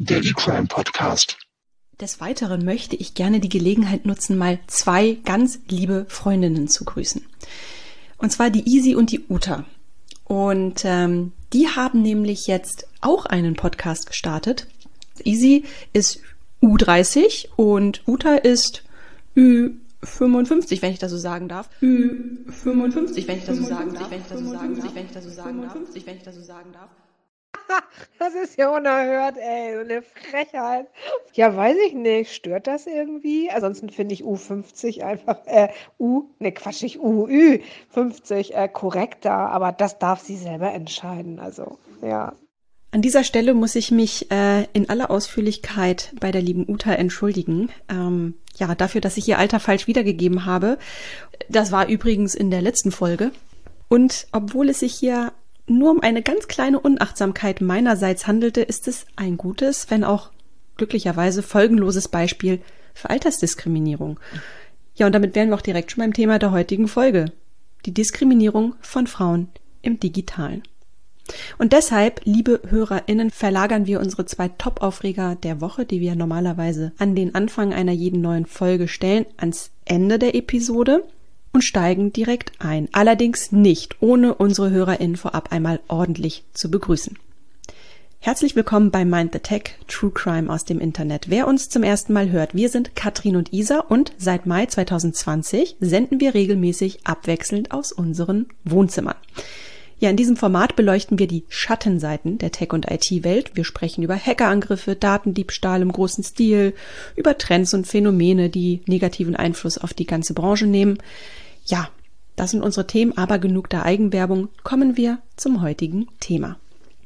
Daily Crime Podcast. Des Weiteren möchte ich gerne die Gelegenheit nutzen, mal zwei ganz liebe Freundinnen zu grüßen. Und zwar die Isi und die Uta. Und die haben nämlich jetzt auch einen Podcast gestartet. Isi ist U30 und Uta ist Ü55, wenn ich das so sagen darf. Ü55, wenn ich das so sagen darf. Das ist ja unerhört, ey, so eine Frechheit. Ja, weiß ich nicht, stört das irgendwie? Ansonsten finde ich U50 einfach, nicht Ü50 korrekter, aber das darf sie selber entscheiden, also, ja. An dieser Stelle muss ich mich in aller Ausführlichkeit bei der lieben Uta entschuldigen. Dafür, dass ich ihr Alter falsch wiedergegeben habe. Das war übrigens in der letzten Folge. Und obwohl es sich hier nur um eine ganz kleine Unachtsamkeit meinerseits handelte, ist es ein gutes, wenn auch glücklicherweise folgenloses Beispiel für Altersdiskriminierung. Ja, und damit wären wir auch direkt schon beim Thema der heutigen Folge. Die Diskriminierung von Frauen im Digitalen. Und deshalb, liebe HörerInnen, verlagern wir unsere zwei Top-Aufreger der Woche, die wir normalerweise an den Anfang einer jeden neuen Folge stellen, ans Ende der Episode und steigen direkt ein. Allerdings nicht, ohne unsere HörerInnen vorab einmal ordentlich zu begrüßen. Herzlich willkommen bei Mind the Tech, True Crime aus dem Internet. Wer uns zum ersten Mal hört, wir sind Katrin und Isa und seit Mai 2020 senden wir regelmäßig abwechselnd aus unseren Wohnzimmern. Ja, in diesem Format beleuchten wir die Schattenseiten der Tech- und IT-Welt. Wir sprechen über Hackerangriffe, Datendiebstahl im großen Stil, über Trends und Phänomene, die negativen Einfluss auf die ganze Branche nehmen. Ja, das sind unsere Themen, aber genug der Eigenwerbung. Kommen wir zum heutigen Thema.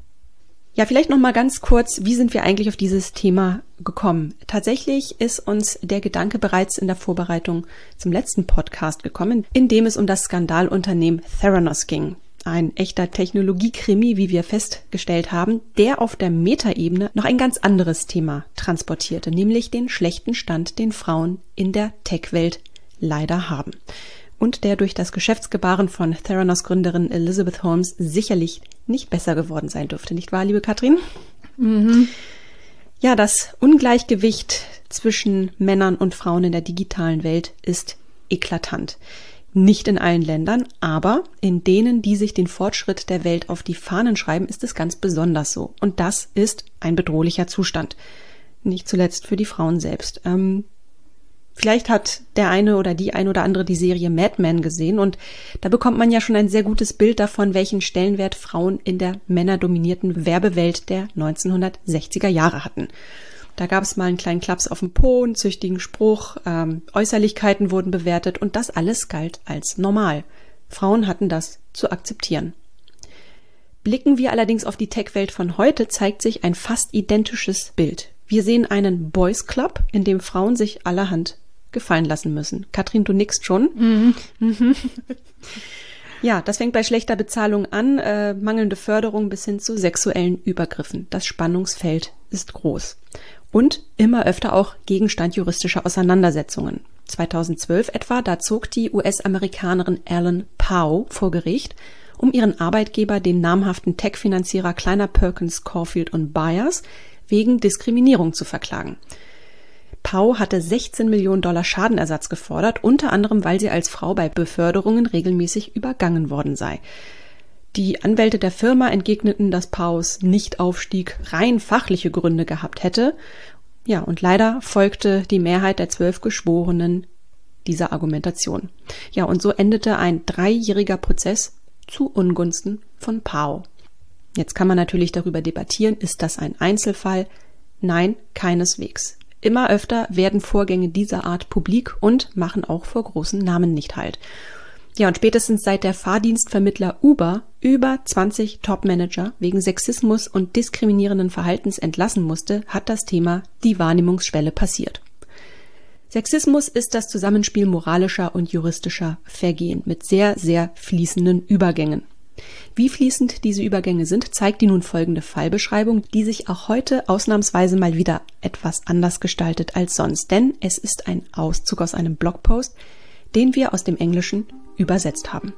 Ja, vielleicht noch mal ganz kurz, wie sind wir eigentlich auf dieses Thema gekommen? Tatsächlich ist uns der Gedanke bereits in der Vorbereitung zum letzten Podcast gekommen, in dem es um das Skandalunternehmen Theranos ging. Ein echter Technologiekrimi, wie wir festgestellt haben, der auf der Metaebene noch ein ganz anderes Thema transportierte, nämlich den schlechten Stand, den Frauen in der Tech-Welt leider haben. Und der durch das Geschäftsgebaren von Theranos-Gründerin Elizabeth Holmes sicherlich nicht besser geworden sein dürfte. Nicht wahr, liebe Katrin? Mhm. Ja, das Ungleichgewicht zwischen Männern und Frauen in der digitalen Welt ist eklatant. Nicht in allen Ländern, aber in denen, die sich den Fortschritt der Welt auf die Fahnen schreiben, ist es ganz besonders so. Und das ist ein bedrohlicher Zustand. Nicht zuletzt für die Frauen selbst. Vielleicht hat der eine oder die ein oder andere die Serie Mad Men gesehen und da bekommt man ja schon ein sehr gutes Bild davon, welchen Stellenwert Frauen in der männerdominierten Werbewelt der 1960er Jahre hatten. Da gab es mal einen kleinen Klaps auf den Po, einen züchtigen Spruch, Äußerlichkeiten wurden bewertet und das alles galt als normal. Frauen hatten das zu akzeptieren. Blicken wir allerdings auf die Tech-Welt von heute, zeigt sich ein fast identisches Bild. Wir sehen einen Boys Club, in dem Frauen sich allerhand gefallen lassen müssen. Katrin, du nickst schon. Mhm. Ja, das fängt bei schlechter Bezahlung an, mangelnde Förderung bis hin zu sexuellen Übergriffen. Das Spannungsfeld ist groß. Und immer öfter auch Gegenstand juristischer Auseinandersetzungen. 2012 etwa, da zog die US-Amerikanerin Ellen Pao vor Gericht, um ihren Arbeitgeber, den namhaften Tech-Finanzierer Kleiner Perkins, Caulfield und Byers, wegen Diskriminierung zu verklagen. Pao hatte 16 Millionen $16 Schadenersatz gefordert, unter anderem, weil sie als Frau bei Beförderungen regelmäßig übergangen worden sei. Die Anwälte der Firma entgegneten, dass Paus Nichtaufstieg rein fachliche Gründe gehabt hätte. Ja, und leider folgte die Mehrheit der 12 Geschworenen dieser Argumentation. Ja, und so endete ein 3-jähriger Prozess zu Ungunsten von Pao. Jetzt kann man natürlich darüber debattieren, ist das ein Einzelfall? Nein, keineswegs. Immer öfter werden Vorgänge dieser Art publik und machen auch vor großen Namen nicht halt. Ja, und spätestens seit der Fahrdienstvermittler Uber über 20 Top-Manager wegen Sexismus und diskriminierenden Verhaltens entlassen musste, hat das Thema die Wahrnehmungsschwelle passiert. Sexismus ist das Zusammenspiel moralischer und juristischer Vergehen mit sehr, sehr fließenden Übergängen. Wie fließend diese Übergänge sind, zeigt die nun folgende Fallbeschreibung, die sich auch heute ausnahmsweise mal wieder etwas anders gestaltet als sonst. Denn es ist ein Auszug aus einem Blogpost, den wir aus dem Englischen übersetzt haben.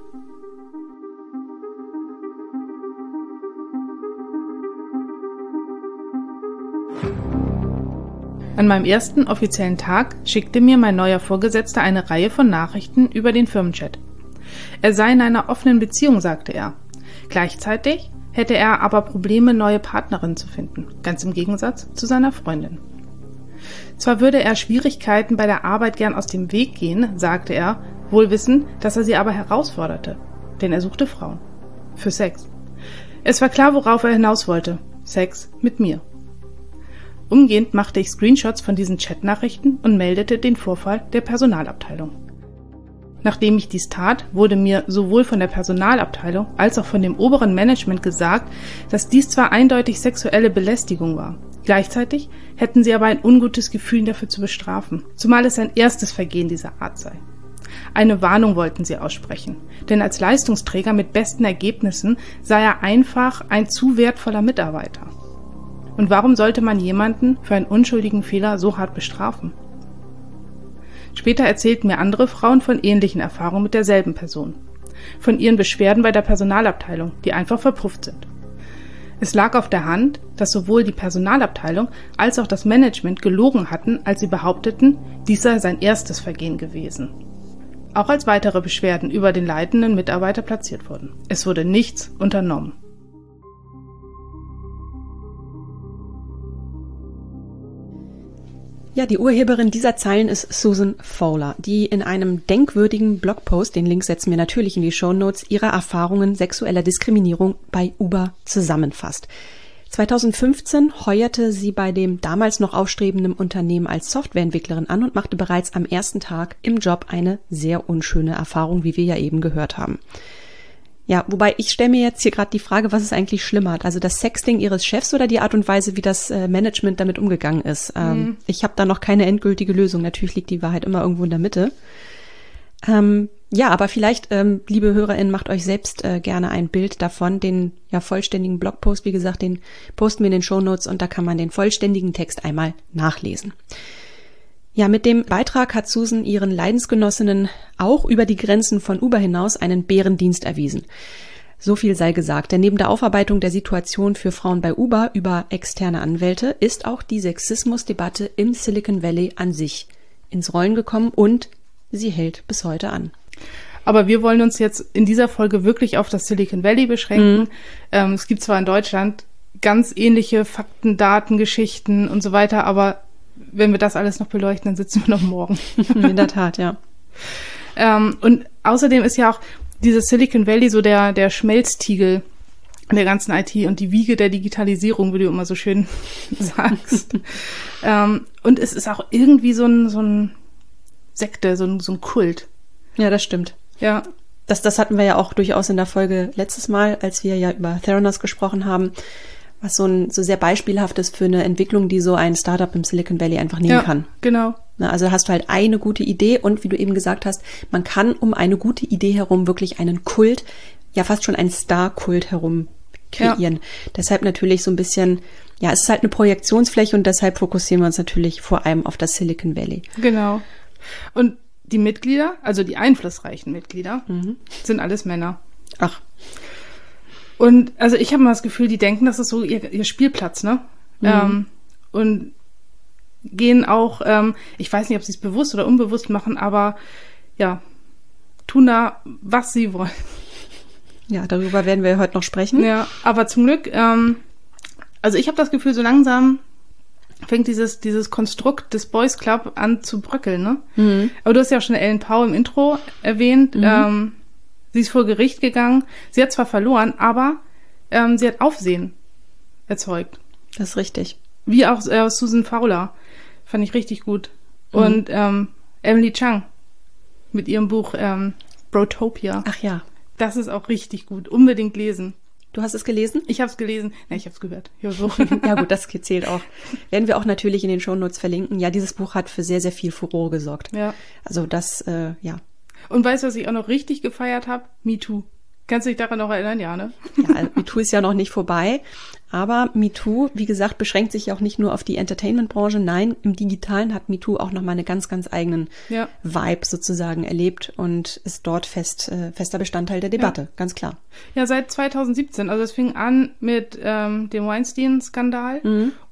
An meinem ersten offiziellen Tag schickte mir mein neuer Vorgesetzter eine Reihe von Nachrichten über den Firmenchat. Er sei in einer offenen Beziehung, sagte er. Gleichzeitig hätte er aber Probleme, neue Partnerinnen zu finden, ganz im Gegensatz zu seiner Freundin. Zwar würde er Schwierigkeiten bei der Arbeit gern aus dem Weg gehen, sagte er, wohl wissend, dass er sie aber herausforderte, denn er suchte Frauen. Für Sex. Es war klar, worauf er hinaus wollte. Sex mit mir. Umgehend machte ich Screenshots von diesen Chatnachrichten und meldete den Vorfall der Personalabteilung. Nachdem ich dies tat, wurde mir sowohl von der Personalabteilung als auch von dem oberen Management gesagt, dass dies zwar eindeutig sexuelle Belästigung war. Gleichzeitig hätten sie aber ein ungutes Gefühl, ihn dafür zu bestrafen, zumal es sein erstes Vergehen dieser Art sei. Eine Warnung wollten sie aussprechen, denn als Leistungsträger mit besten Ergebnissen sei er einfach ein zu wertvoller Mitarbeiter. Und warum sollte man jemanden für einen unschuldigen Fehler so hart bestrafen? Später erzählten mir andere Frauen von ähnlichen Erfahrungen mit derselben Person. Von ihren Beschwerden bei der Personalabteilung, die einfach verpufft sind. Es lag auf der Hand, dass sowohl die Personalabteilung als auch das Management gelogen hatten, als sie behaupteten, dies sei sein erstes Vergehen gewesen. Auch als weitere Beschwerden über den leitenden Mitarbeiter platziert wurden. Es wurde nichts unternommen. Ja, die Urheberin dieser Zeilen ist Susan Fowler, die in einem denkwürdigen Blogpost, den Link setzen wir natürlich in die Shownotes, ihre Erfahrungen sexueller Diskriminierung bei Uber zusammenfasst. 2015 heuerte sie bei dem damals noch aufstrebenden Unternehmen als Softwareentwicklerin an und machte bereits am ersten Tag im Job eine sehr unschöne Erfahrung, wie wir ja eben gehört haben. Ja, wobei ich stelle mir jetzt hier gerade die Frage, was ist eigentlich schlimmer? Also das Sexting ihres Chefs oder die Art und Weise, wie das Management damit umgegangen ist? Ich habe da noch keine endgültige Lösung. Natürlich liegt die Wahrheit immer irgendwo in der Mitte. Ja, aber vielleicht, liebe HörerInnen, macht euch selbst gerne ein Bild davon. Den vollständigen Blogpost, wie gesagt, den posten wir in den Shownotes und da kann man den vollständigen Text einmal nachlesen. Ja, mit dem Beitrag hat Susan ihren Leidensgenossinnen auch über die Grenzen von Uber hinaus einen Bärendienst erwiesen. So viel sei gesagt, denn neben der Aufarbeitung der Situation für Frauen bei Uber über externe Anwälte ist auch die Sexismusdebatte im Silicon Valley an sich ins Rollen gekommen und sie hält bis heute an. Aber wir wollen uns jetzt in dieser Folge wirklich auf das Silicon Valley beschränken. Es gibt zwar in Deutschland ganz ähnliche Fakten, Daten, Geschichten und so weiter, aber wenn wir das alles noch beleuchten, dann sitzen wir noch morgen. In der Tat, ja. Und außerdem ist ja auch dieses Silicon Valley so der Schmelztiegel der ganzen IT und die Wiege der Digitalisierung, wie du immer so schön sagst. Und es ist auch irgendwie so ein Sekte, so ein Kult. Ja, das stimmt. Ja. Das hatten wir ja auch durchaus in der Folge letztes Mal, als wir ja über Theranos gesprochen haben, was so sehr beispielhaft ist für eine Entwicklung, die so ein Startup im Silicon Valley einfach nehmen kann. Genau. Also hast du halt eine gute Idee und wie du eben gesagt hast, man kann um eine gute Idee herum wirklich einen Kult, ja fast schon einen Star-Kult herum kreieren. Ja. Deshalb natürlich so ein bisschen, ja, es ist halt eine Projektionsfläche und deshalb fokussieren wir uns natürlich vor allem auf das Silicon Valley. Genau. Und die Mitglieder, also die einflussreichen Mitglieder, sind alles Männer. Ach. Und also ich habe mal das Gefühl, die denken, das ist so ihr Spielplatz, ne? Und gehen auch, ich weiß nicht, ob sie es bewusst oder unbewusst machen, aber ja, tun da, was sie wollen. Ja, darüber werden wir heute noch sprechen. Ja, aber zum Glück, also ich habe das Gefühl, so langsam fängt dieses Konstrukt des Boys Club an zu bröckeln, ne? Aber du hast ja auch schon Ellen Pao im Intro erwähnt, sie ist vor Gericht gegangen. Sie hat zwar verloren, aber sie hat Aufsehen erzeugt. Das ist richtig. Wie auch Susan Fowler. Fand ich richtig gut. Und Emily Chang mit ihrem Buch Brotopia. Ach ja. Das ist auch richtig gut. Unbedingt lesen. Du hast es gelesen? Ich habe es gelesen. Nein, ich habe es gehört. Ja gut, das zählt auch. Werden wir auch natürlich in den Shownotes verlinken. Ja, dieses Buch hat für sehr, sehr viel Furore gesorgt. Ja. Also das, ja. Und weißt du, was ich auch noch richtig gefeiert habe? MeToo. Kannst du dich daran noch erinnern? Ja, ne? Ja, MeToo ist ja noch nicht vorbei. Aber MeToo, wie gesagt, beschränkt sich ja auch nicht nur auf die Entertainment-Branche. Nein, im Digitalen hat MeToo auch nochmal eine ganz, ganz eigenen Vibe sozusagen erlebt und ist dort fester Bestandteil der Debatte, ganz klar. Ja, seit 2017. Also es fing an mit dem Weinstein-Skandal und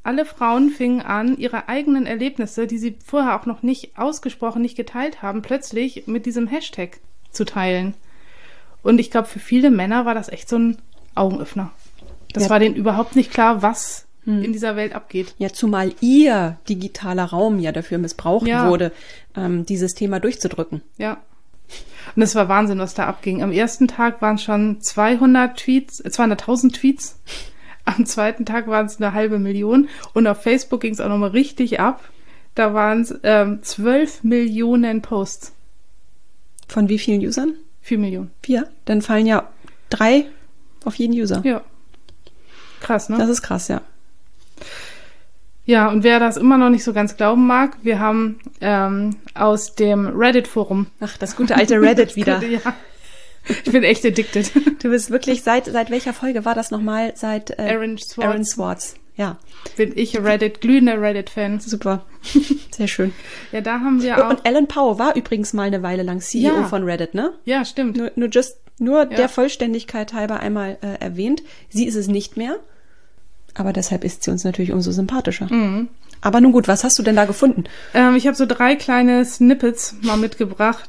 alle Frauen fingen an, ihre eigenen Erlebnisse, die sie vorher auch noch nicht ausgesprochen, nicht geteilt haben, plötzlich mit diesem Hashtag zu teilen. Und ich glaube, für viele Männer war das echt so ein Augenöffner. Das war denen überhaupt nicht klar, was in dieser Welt abgeht. Ja, zumal ihr digitaler Raum ja dafür missbraucht wurde, dieses Thema durchzudrücken. Ja. Und es war Wahnsinn, was da abging. Am ersten Tag waren es schon 200.000 Tweets. Am zweiten Tag waren es 500.000 und auf Facebook ging es auch nochmal richtig ab. Da waren es 12 Millionen Posts. Von wie vielen Usern? 4 Millionen. 4? Dann fallen ja 3 auf jeden User. Ja. Krass, ne? Das ist krass, ja. Ja, und wer das immer noch nicht so ganz glauben mag, wir haben aus dem Reddit-Forum. Ach, das gute alte Reddit wieder. Ja. Ich bin echt addicted. Du bist wirklich, seit welcher Folge war das nochmal? Seit Aaron Swartz. Aaron Swartz, ja. Bin ich glühender Reddit-Fan. Super, sehr schön. Ja, da haben wir auch... Und Alan Poe war übrigens mal eine Weile lang CEO von Reddit, ne? Ja, stimmt. Nur der Vollständigkeit halber einmal erwähnt. Sie ist es nicht mehr, aber deshalb ist sie uns natürlich umso sympathischer. Mhm. Aber nun gut, was hast du denn da gefunden? Ich habe so 3 kleine Snippets mal mitgebracht.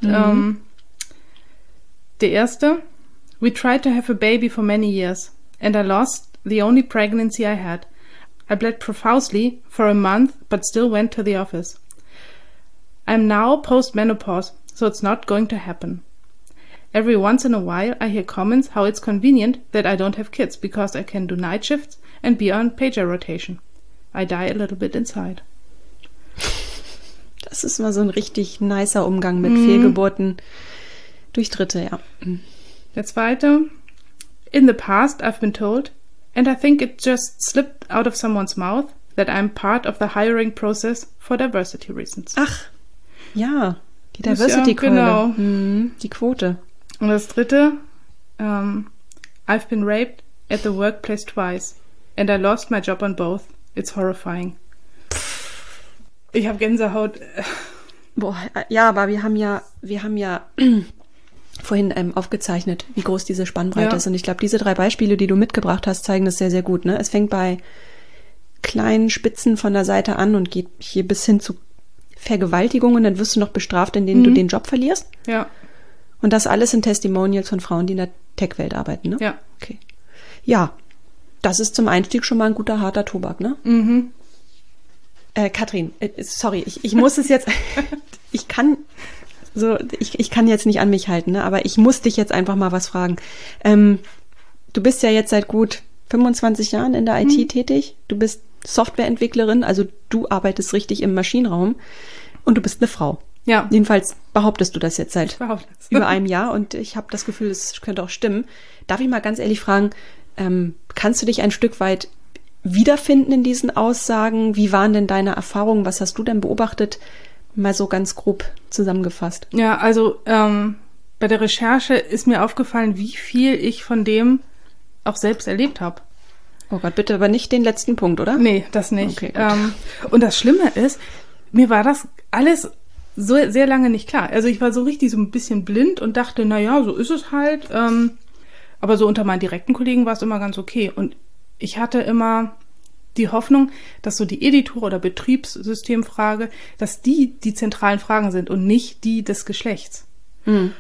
Der erste: We tried to have a baby for many years, and I lost the only pregnancy I had. I bled profusely for a month, but still went to the office. I'm now post-menopause, so it's not going to happen. Every once in a while I hear comments how it's convenient that I don't have kids because I can do night shifts and be on pager rotation. I die a little bit inside. Das ist mal so ein richtig nicer Umgang mit Fehlgeburten durch Dritte, ja. Der zweite: In the past I've been told, and I think it just slipped out of someone's mouth, that I'm part of the hiring process for diversity reasons. Ach, ja, die Diversity-Keule. Ja, genau. Die Quote. Und das dritte: I've been raped at the workplace twice, and I lost my job on both. It's horrifying. Ich habe Gänsehaut. Boah, ja, aber wir haben ja vorhin aufgezeichnet, wie groß diese Spannbreite ist. Und ich glaube, diese 3 Beispiele, die du mitgebracht hast, zeigen das sehr, sehr gut. Ne? Es fängt bei kleinen Spitzen von der Seite an und geht hier bis hin zu Vergewaltigungen. Dann wirst du noch bestraft, indem du den Job verlierst. Ja. Und das alles sind Testimonials von Frauen, die in der Tech-Welt arbeiten. Ne? Ja. Okay. Ja, das ist zum Einstieg schon mal ein guter, harter Tobak, ne? Mhm. Katrin, sorry, ich muss es jetzt, ich kann jetzt nicht an mich halten, ne? Aber ich muss dich jetzt einfach mal was fragen. Du bist ja jetzt seit gut 25 Jahren in der IT tätig. Du bist Softwareentwicklerin, also du arbeitest richtig im Maschinenraum und du bist eine Frau. Ja. Jedenfalls behauptest du das jetzt seit über einem Jahr und ich habe das Gefühl, es könnte auch stimmen. Darf ich mal ganz ehrlich fragen, kannst du dich ein Stück weit wiederfinden in diesen Aussagen? Wie waren denn deine Erfahrungen? Was hast du denn beobachtet? Mal so ganz grob zusammengefasst. Ja, also bei der Recherche ist mir aufgefallen, wie viel ich von dem auch selbst erlebt habe. Oh Gott, bitte aber nicht den letzten Punkt, oder? Nee, das nicht. Okay, und das Schlimme ist, mir war das alles so sehr lange nicht klar. Also ich war so richtig so ein bisschen blind und dachte, naja, so ist es halt. Aber so unter meinen direkten Kollegen war es immer ganz okay. Und ich hatte immer die Hoffnung, dass so die Editor- oder Betriebssystemfrage, dass die zentralen Fragen sind und nicht die des Geschlechts. Und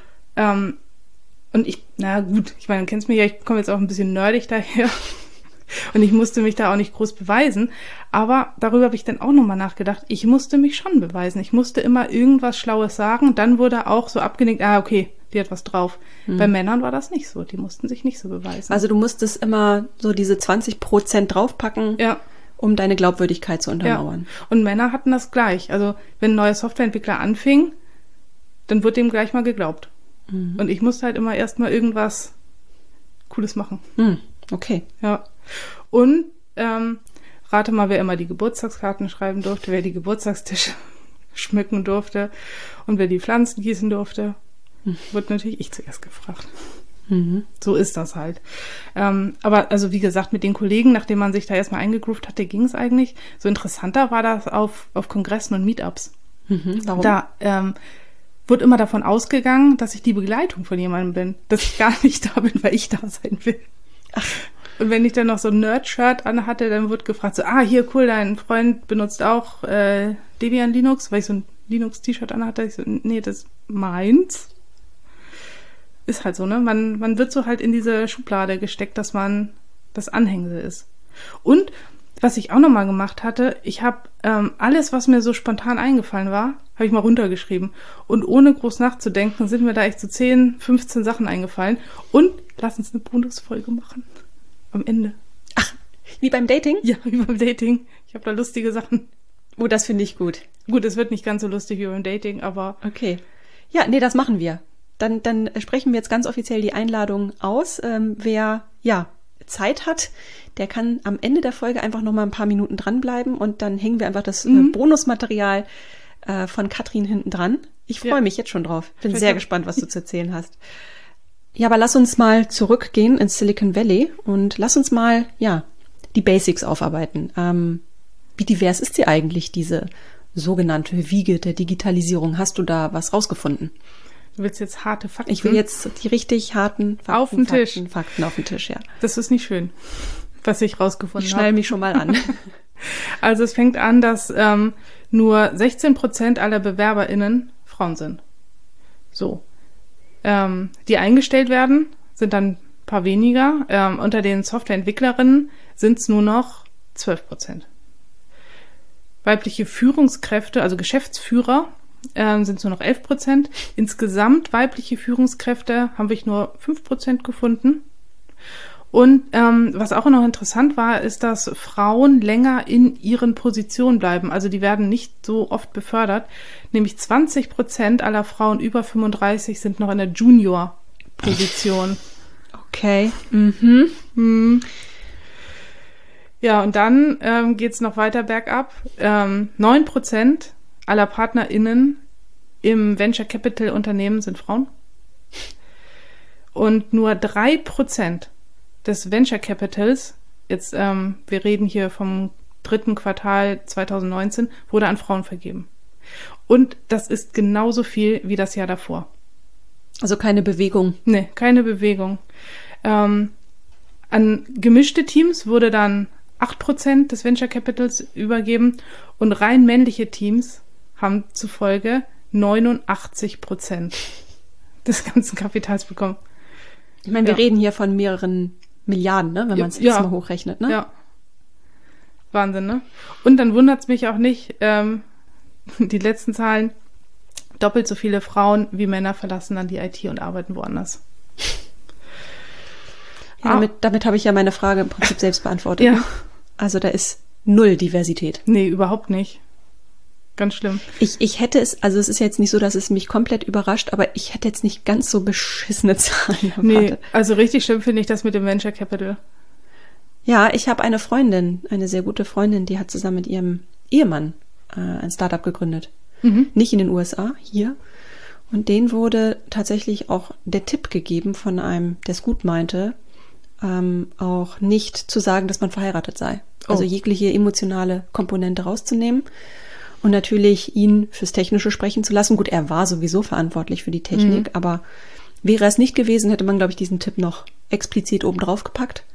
ich, na gut, ich meine, du kennst mich ja, ich komme jetzt auch ein bisschen nerdig daher und ich musste mich da auch nicht groß beweisen, aber darüber habe ich dann auch nochmal nachgedacht, ich musste mich schon beweisen, ich musste immer irgendwas Schlaues sagen, dann wurde auch so abgenickt, okay, die hat was drauf. Bei Männern war das nicht so, die mussten sich nicht so beweisen. Also du musstest immer so diese 20% draufpacken, um deine Glaubwürdigkeit zu untermauern. Ja. Und Männer hatten das gleich, also wenn ein neuer Softwareentwickler anfing, dann wird dem gleich mal geglaubt. Und ich musste halt immer erst mal irgendwas Cooles machen. Okay. Ja. Und rate mal, wer immer die Geburtstagskarten schreiben durfte, wer die Geburtstagstische schmücken durfte und wer die Pflanzen gießen durfte, wird natürlich ich zuerst gefragt. So ist das halt. Aber also wie gesagt, mit den Kollegen, nachdem man sich da erstmal eingegroovt hatte, ging es eigentlich. So interessanter war das auf Kongressen und Meetups. Warum? Da wurde immer davon ausgegangen, dass ich die Begleitung von jemandem bin. Dass ich gar nicht da bin, weil ich da sein will. Ach. Und wenn ich dann noch so ein Nerd-Shirt anhatte, dann wurde gefragt so, hier, cool, dein Freund benutzt auch Debian Linux, weil ich so ein Linux-T-Shirt anhatte. Ich so, nee, das ist meins. Ist halt so, ne? Man wird so halt in diese Schublade gesteckt, dass man das Anhängsel ist. Und was ich auch nochmal gemacht hatte, ich habe alles, was mir so spontan eingefallen war, habe ich mal runtergeschrieben. Und ohne groß nachzudenken, sind mir da echt so 10, 15 Sachen eingefallen. Und lass uns eine Bonusfolge machen. Am Ende. Ach, wie beim Dating? Ja, wie beim Dating. Ich habe da lustige Sachen. Oh, das finde ich gut. Gut, es wird nicht ganz so lustig wie beim Dating, aber... Okay. Ja, nee, das machen wir. Dann sprechen wir jetzt ganz offiziell die Einladung aus. Wer Zeit hat, der kann am Ende der Folge einfach noch mal ein paar Minuten dranbleiben und dann hängen wir einfach das Bonusmaterial von Katrin hinten dran. Ich freue mich jetzt schon drauf. Bin sehr gespannt, was du zu erzählen hast. Ja, aber lass uns mal zurückgehen ins Silicon Valley und lass uns mal, die Basics aufarbeiten. Wie divers ist sie eigentlich, diese sogenannte Wiege der Digitalisierung? Hast du da was rausgefunden? Du willst jetzt harte Fakten? Ich will jetzt die richtig harten Fakten auf den Tisch. Fakten auf den Tisch, ja. Das ist nicht schön, was ich rausgefunden habe. Ich schnall mich schon mal an. Also es fängt an, dass nur 16% aller BewerberInnen Frauen sind. So. Die eingestellt werden, sind dann ein paar weniger. Unter den Softwareentwicklerinnen sind es nur noch 12%. Weibliche Führungskräfte, also Geschäftsführer, sind es nur noch 11%. Insgesamt weibliche Führungskräfte haben wir nur 5% gefunden. Und was auch noch interessant war, ist, dass Frauen länger in ihren Positionen bleiben. Also die werden nicht so oft befördert. Nämlich 20% aller Frauen über 35 sind noch in der Junior-Position. Okay. Ja, und dann geht's noch weiter bergab. 9% aller PartnerInnen im Venture Capital Unternehmen sind Frauen. Und nur 3% des Venture Capitals, jetzt wir reden hier vom 3. Quartal 2019, wurde an Frauen vergeben. Und das ist genauso viel wie das Jahr davor. Also keine Bewegung. Nee, keine Bewegung. An gemischte Teams wurde dann 8% des Venture Capitals übergeben und rein männliche Teams haben zufolge 89% des ganzen Kapitals bekommen. Ich meine, wir reden hier von mehreren Milliarden, ne, wenn man es jetzt mal hochrechnet, ne? Ja. Wahnsinn, ne? Und dann wundert es mich auch nicht, die letzten Zahlen, doppelt so viele Frauen wie Männer verlassen dann die IT und arbeiten woanders. Ja, damit habe ich ja meine Frage im Prinzip selbst beantwortet. Ja. Also da ist null Diversität. Nee, überhaupt nicht. Ganz schlimm. Ich hätte es, also es ist jetzt nicht so, dass es mich komplett überrascht, aber ich hätte jetzt nicht ganz so beschissene Zahlen erwartet. Nee, also richtig schlimm finde ich das mit dem Venture Capital. Ja, ich habe eine Freundin, eine sehr gute Freundin, die hat zusammen mit ihrem Ehemann ein Startup gegründet. Nicht in den USA, hier. Und denen wurde tatsächlich auch der Tipp gegeben von einem, der es gut meinte, auch nicht zu sagen, dass man verheiratet sei. Also jegliche emotionale Komponente rauszunehmen und natürlich ihn fürs Technische sprechen zu lassen. Gut, er war sowieso verantwortlich für die Technik, aber wäre es nicht gewesen, hätte man, glaube ich, diesen Tipp noch explizit oben drauf gepackt.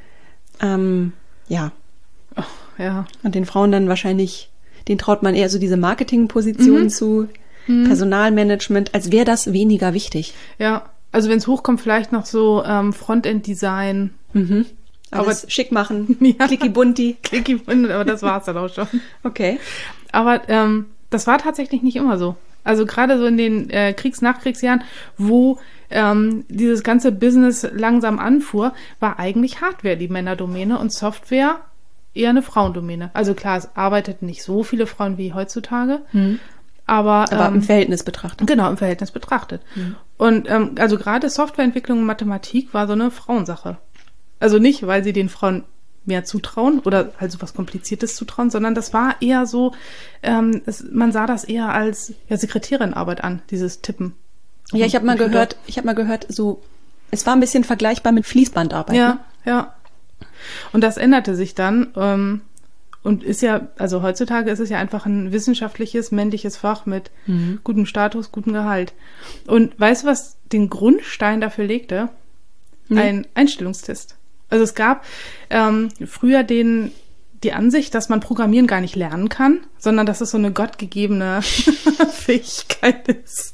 Ja. Und den Frauen dann wahrscheinlich, denen traut man eher so diese Marketingposition zu, Personalmanagement, als wäre das weniger wichtig. Ja, also wenn es hochkommt, vielleicht noch so Frontend-Design. Aber schick machen, Klicki-Bunti. Klicki-Bunti, aber das war's dann auch schon. Okay. Aber das war tatsächlich nicht immer so. Also gerade so in den Nachkriegsjahren, wo dieses ganze Business langsam anfuhr, war eigentlich Hardware die Männerdomäne und Software eher eine Frauendomäne. Also klar, es arbeiteten nicht so viele Frauen wie heutzutage, aber im Verhältnis betrachtet. Genau, im Verhältnis betrachtet. Und also gerade Softwareentwicklung und Mathematik war so eine Frauensache. Also nicht, weil sie den Frauen mehr zutrauen oder halt so was Kompliziertes zutrauen, sondern das war eher so, man sah das eher als Sekretärinnenarbeit an, dieses Tippen. Ja, ich habe mal gehört, so, es war ein bisschen vergleichbar mit Fließbandarbeit. Ja, ne? ja. Und das änderte sich dann und ist ja, also heutzutage ist es ja einfach ein wissenschaftliches, männliches Fach mit gutem Status, gutem Gehalt. Und weißt du, was den Grundstein dafür legte? Ein Einstellungstest. Also es gab früher die Ansicht, dass man Programmieren gar nicht lernen kann, sondern dass es so eine gottgegebene Fähigkeit ist.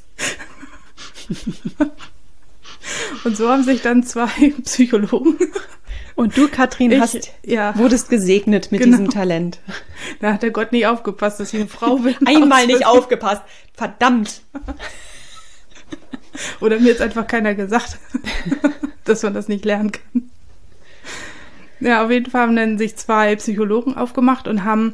Und so haben sich dann 2 Psychologen. Und du, Katrin, wurdest gesegnet mit diesem Talent. Da hat der Gott nicht aufgepasst, dass ich eine Frau bin. Einmal nicht aufgepasst. Verdammt. Oder mir jetzt einfach keiner gesagt, dass man das nicht lernen kann. Ja, auf jeden Fall haben dann sich 2 Psychologen aufgemacht und haben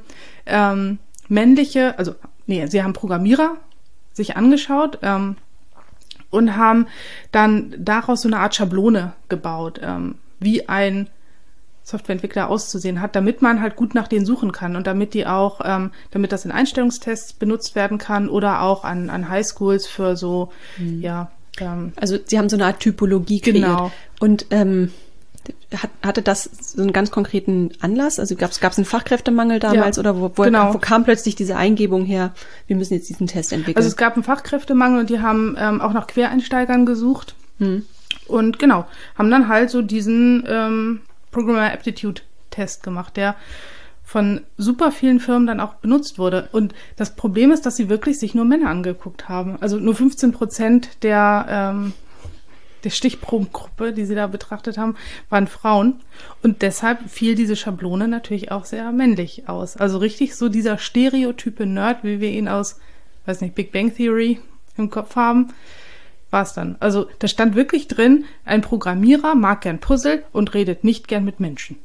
sie haben Programmierer sich angeschaut und haben dann daraus so eine Art Schablone gebaut, wie ein Softwareentwickler auszusehen hat, damit man halt gut nach denen suchen kann und damit die auch, damit das in Einstellungstests benutzt werden kann oder auch an Highschools für so, also sie haben so eine Art Typologie kreiert. Genau. Und hatte das so einen ganz konkreten Anlass? Also gab es einen Fachkräftemangel damals oder wo kam plötzlich diese Eingebung her, wir müssen jetzt diesen Test entwickeln? Also es gab einen Fachkräftemangel und die haben auch nach Quereinsteigern gesucht und haben dann halt so diesen Programmer Aptitude Test gemacht, der von super vielen Firmen dann auch benutzt wurde. Und das Problem ist, dass sie wirklich sich nur Männer angeguckt haben. Also nur 15% der Stichprobengruppe, die sie da betrachtet haben, waren Frauen. Und deshalb fiel diese Schablone natürlich auch sehr männlich aus. Also richtig so dieser stereotype Nerd, wie wir ihn aus, Big Bang Theory im Kopf haben, war es dann. Also da stand wirklich drin, ein Programmierer mag gern Puzzle und redet nicht gern mit Menschen.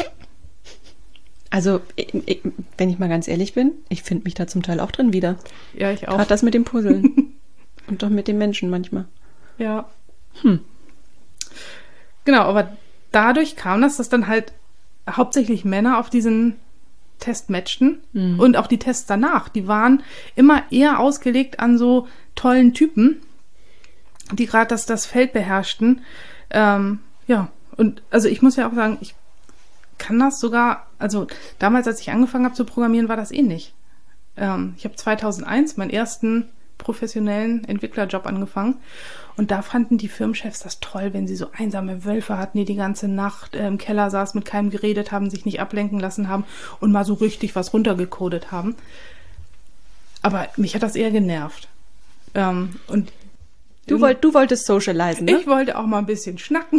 Also, wenn ich mal ganz ehrlich bin, ich finde mich da zum Teil auch drin wieder. Ja, ich auch. Gerade das mit dem Puzzeln. Und doch mit den Menschen manchmal. Ja. Genau, aber dadurch kam das, dass dann halt hauptsächlich Männer auf diesen Test matchten und auch die Tests danach, die waren immer eher ausgelegt an so tollen Typen, die gerade das Feld beherrschten. Und also ich muss ja auch sagen, ich kann das sogar, also damals, als ich angefangen habe zu programmieren, war das ähnlich. Ich habe 2001 meinen ersten professionellen Entwicklerjob angefangen und da fanden die Firmenchefs das toll, wenn sie so einsame Wölfe hatten, die ganze Nacht im Keller saßen, mit keinem geredet haben, sich nicht ablenken lassen haben und mal so richtig was runtergecodet haben. Aber mich hat das eher genervt. Und du wolltest socialisen, ne? Ich wollte auch mal ein bisschen schnacken.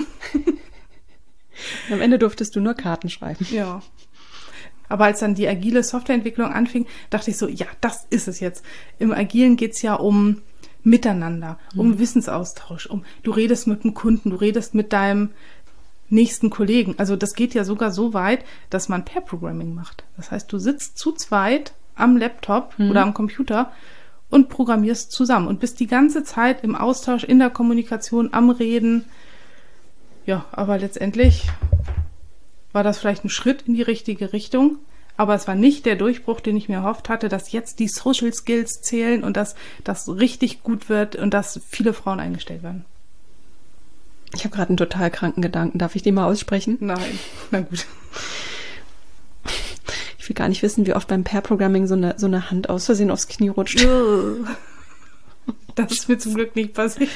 Am Ende durftest du nur Karten schreiben. Ja. Aber als dann die agile Softwareentwicklung anfing, dachte ich so, ja, das ist es jetzt. Im Agilen geht's ja um Miteinander, um Wissensaustausch, du redest mit dem Kunden, du redest mit deinem nächsten Kollegen. Also das geht ja sogar so weit, dass man Pair-Programming macht. Das heißt, du sitzt zu zweit am Laptop oder am Computer und programmierst zusammen und bist die ganze Zeit im Austausch, in der Kommunikation, am Reden. Ja, aber letztendlich war das vielleicht ein Schritt in die richtige Richtung, aber es war nicht der Durchbruch, den ich mir erhofft hatte, dass jetzt die Social Skills zählen und dass das richtig gut wird und dass viele Frauen eingestellt werden. Ich habe gerade einen total kranken Gedanken. Darf ich den mal aussprechen? Nein, na gut. Ich will gar nicht wissen, wie oft beim Pair-Programming so eine Hand aus Versehen aufs Knie rutscht. Das ist mir zum Glück nicht passiert.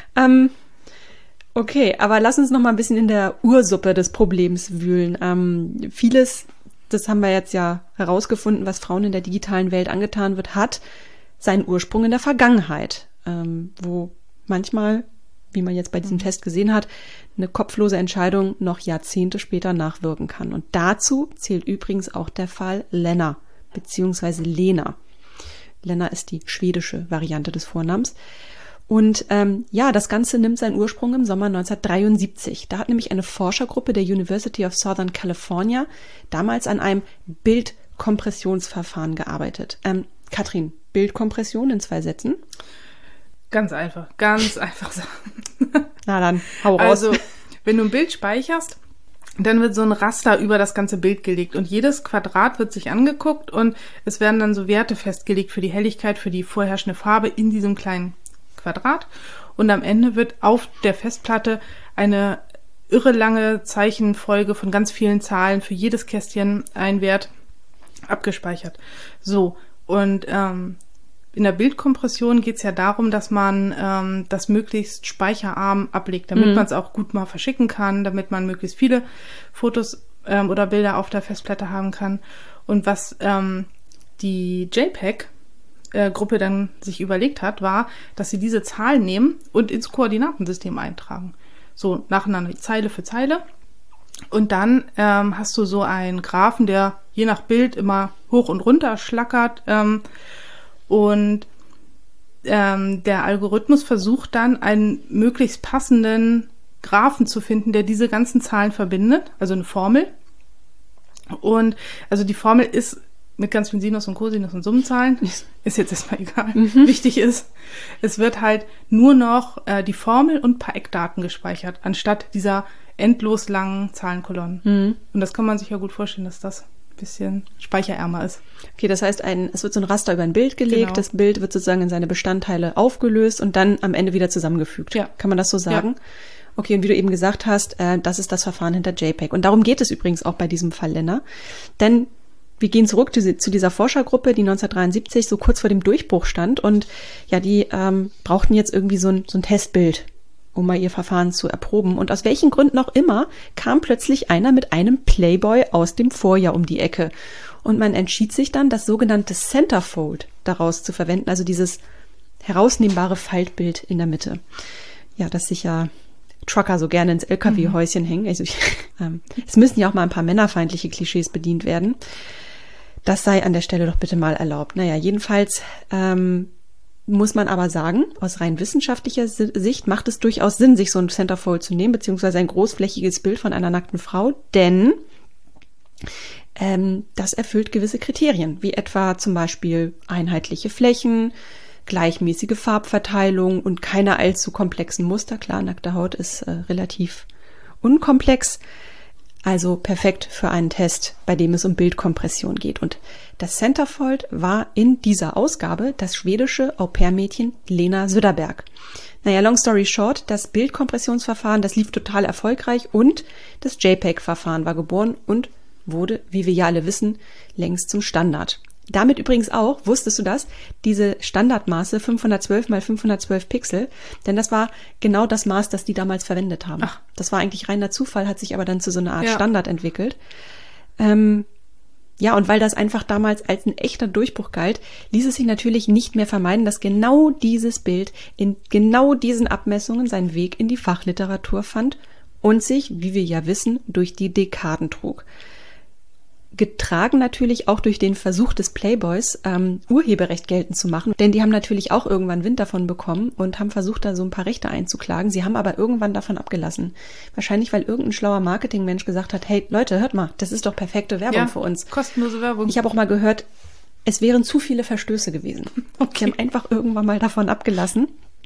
Okay, aber lass uns noch mal ein bisschen in der Ursuppe des Problems wühlen. Vieles, das haben wir jetzt ja herausgefunden, was Frauen in der digitalen Welt angetan wird, hat seinen Ursprung in der Vergangenheit, wo manchmal, wie man jetzt bei diesem Test gesehen hat, eine kopflose Entscheidung noch Jahrzehnte später nachwirken kann. Und dazu zählt übrigens auch der Fall Lena bzw. Lena. Lena ist die schwedische Variante des Vornamens. Und das Ganze nimmt seinen Ursprung im Sommer 1973. Da hat nämlich eine Forschergruppe der University of Southern California damals an einem Bildkompressionsverfahren gearbeitet. Katrin, Bildkompression in 2 Sätzen? Ganz einfach sagen. Na dann, hau raus. Also, wenn du ein Bild speicherst, dann wird so ein Raster über das ganze Bild gelegt und jedes Quadrat wird sich angeguckt und es werden dann so Werte festgelegt für die Helligkeit, für die vorherrschende Farbe in diesem kleinen Quadrat und am Ende wird auf der Festplatte eine irre lange Zeichenfolge von ganz vielen Zahlen für jedes Kästchen ein Wert abgespeichert. So, und in der Bildkompression geht es ja darum, dass man das möglichst speicherarm ablegt, damit man es auch gut mal verschicken kann, damit man möglichst viele Fotos oder Bilder auf der Festplatte haben kann. Und was die JPEG-Gruppe dann sich überlegt hat, war, dass sie diese Zahlen nehmen und ins Koordinatensystem eintragen. So nacheinander, Zeile für Zeile. Und dann hast du so einen Graphen, der je nach Bild immer hoch und runter schlackert. Und der Algorithmus versucht dann, einen möglichst passenden Graphen zu finden, der diese ganzen Zahlen verbindet, also eine Formel. Und also die Formel ist mit ganz vielen Sinus und Cosinus und Summenzahlen, ist jetzt erstmal egal. Wichtig ist, es wird halt nur noch die Formel und ein paar Eckdaten gespeichert, anstatt dieser endlos langen Zahlenkolonnen. Und das kann man sich ja gut vorstellen, dass das ein bisschen speicherärmer ist. Okay, das heißt, es wird so ein Raster über ein Bild gelegt, genau. Das Bild wird sozusagen in seine Bestandteile aufgelöst und dann am Ende wieder zusammengefügt. Ja. Kann man das so sagen? Ja. Okay, und wie du eben gesagt hast, das ist das Verfahren hinter JPEG. Und darum geht es übrigens auch bei diesem Fall, Lena. Denn wir gehen zurück zu dieser Forschergruppe, die 1973 so kurz vor dem Durchbruch stand. Und ja, die brauchten jetzt irgendwie so ein Testbild, um mal ihr Verfahren zu erproben. Und aus welchen Gründen auch immer kam plötzlich einer mit einem Playboy aus dem Vorjahr um die Ecke. Und man entschied sich dann, das sogenannte Centerfold daraus zu verwenden, also dieses herausnehmbare Faltbild in der Mitte. Ja, das sich ja Trucker so gerne ins LKW-Häuschen hängen. Also es müssen ja auch mal ein paar männerfeindliche Klischees bedient werden. Das sei an der Stelle doch bitte mal erlaubt. Naja, jedenfalls muss man aber sagen, aus rein wissenschaftlicher Sicht macht es durchaus Sinn, sich so ein Centerfold zu nehmen, beziehungsweise ein großflächiges Bild von einer nackten Frau, denn das erfüllt gewisse Kriterien, wie etwa zum Beispiel einheitliche Flächen, gleichmäßige Farbverteilung und keine allzu komplexen Muster. Klar, nackte Haut ist relativ unkomplex, also perfekt für einen Test, bei dem es um Bildkompression geht. Und das Centerfold war in dieser Ausgabe das schwedische Au-pair-Mädchen Lena Söderberg. Naja, long story short, das Bildkompressionsverfahren, das lief total erfolgreich und das JPEG-Verfahren war geboren und wurde, wie wir ja alle wissen, längst zum Standard. Damit übrigens auch, wusstest du das, diese Standardmaße 512 mal 512 Pixel, denn das war genau das Maß, das die damals verwendet haben. Ach. Das war eigentlich reiner Zufall, hat sich aber dann zu so einer Art Standard entwickelt. Ja, und weil das einfach damals als ein echter Durchbruch galt, ließ es sich natürlich nicht mehr vermeiden, dass genau dieses Bild in genau diesen Abmessungen seinen Weg in die Fachliteratur fand und sich, wie wir ja wissen, durch die Dekaden trug. Getragen natürlich auch durch den Versuch des Playboys, Urheberrecht geltend zu machen. Denn die haben natürlich auch irgendwann Wind davon bekommen und haben versucht, da so ein paar Rechte einzuklagen. Sie haben aber irgendwann davon abgelassen. Wahrscheinlich, weil irgendein schlauer Marketingmensch gesagt hat, hey Leute, hört mal, das ist doch perfekte Werbung für uns. Kostenlose Werbung. Ich habe auch mal gehört, es wären zu viele Verstöße gewesen. Okay. Sie haben einfach irgendwann mal davon abgelassen.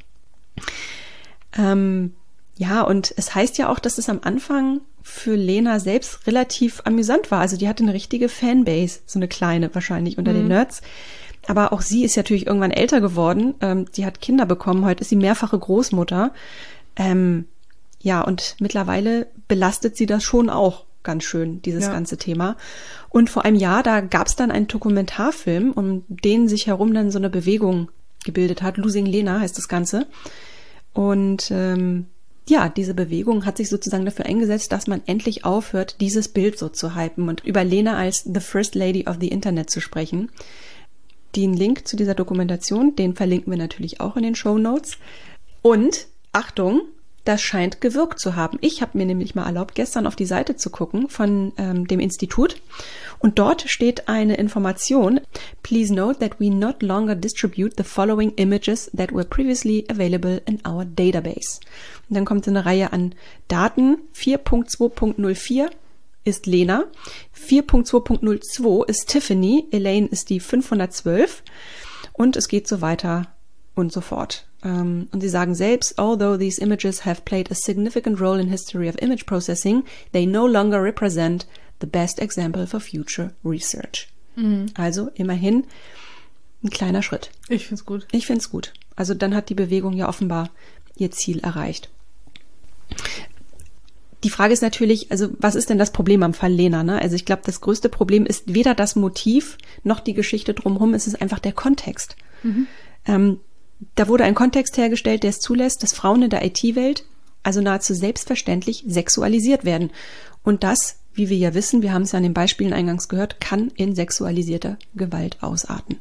Ja, und es heißt ja auch, dass es am Anfang für Lena selbst relativ amüsant war. Also die hatte eine richtige Fanbase, so eine kleine wahrscheinlich unter den Nerds. Aber auch sie ist natürlich irgendwann älter geworden. Die hat Kinder bekommen. Heute ist sie mehrfache Großmutter. Ja, und mittlerweile belastet sie das schon auch ganz schön, dieses ganze Thema. Und vor einem Jahr, da gab es dann einen Dokumentarfilm, um den sich herum dann so eine Bewegung gebildet hat. Losing Lena heißt das Ganze. Und ja, diese Bewegung hat sich sozusagen dafür eingesetzt, dass man endlich aufhört, dieses Bild so zu hypen und über Lena als the First Lady of the Internet zu sprechen. Den Link zu dieser Dokumentation, den verlinken wir natürlich auch in den Shownotes. Und, Achtung, das scheint gewirkt zu haben. Ich habe mir nämlich mal erlaubt, gestern auf die Seite zu gucken von dem Institut. Und dort steht eine Information. Please note that we not longer distribute the following images that were previously available in our database. Und dann kommt eine Reihe an Daten. 4.2.04 ist Lena. 4.2.02 ist Tiffany. Elaine ist die 512. Und es geht so weiter und so fort. Und sie sagen selbst, although these images have played a significant role in history of image processing, they no longer represent the best example for future research. Also immerhin ein kleiner Schritt. Ich find's gut. Ich find's gut. Also dann hat die Bewegung ja offenbar ihr Ziel erreicht. Die Frage ist natürlich, also was ist denn das Problem am Fall Lena? Ne? Also ich glaube, das größte Problem ist weder das Motiv noch die Geschichte drumherum, es ist einfach der Kontext. Da wurde ein Kontext hergestellt, der es zulässt, dass Frauen in der IT-Welt also nahezu selbstverständlich sexualisiert werden. Und das, wie wir ja wissen, wir haben es ja an den Beispielen eingangs gehört, kann in sexualisierter Gewalt ausarten.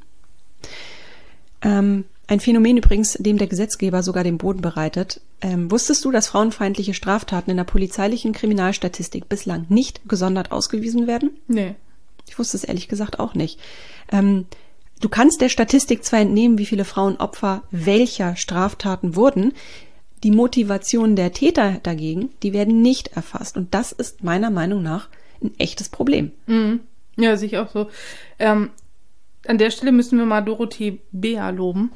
Ein Phänomen übrigens, dem der Gesetzgeber sogar den Boden bereitet. Wusstest du, dass frauenfeindliche Straftaten in der polizeilichen Kriminalstatistik bislang nicht gesondert ausgewiesen werden? Nee. Ich wusste es ehrlich gesagt auch nicht. Du kannst der Statistik zwar entnehmen, wie viele Frauen Opfer welcher Straftaten wurden, die Motivation der Täter dagegen, die werden nicht erfasst. Und das ist meiner Meinung nach ein echtes Problem. Mhm. Ja, sehe ich auch so. An der Stelle müssen wir mal Dorothee Bär loben.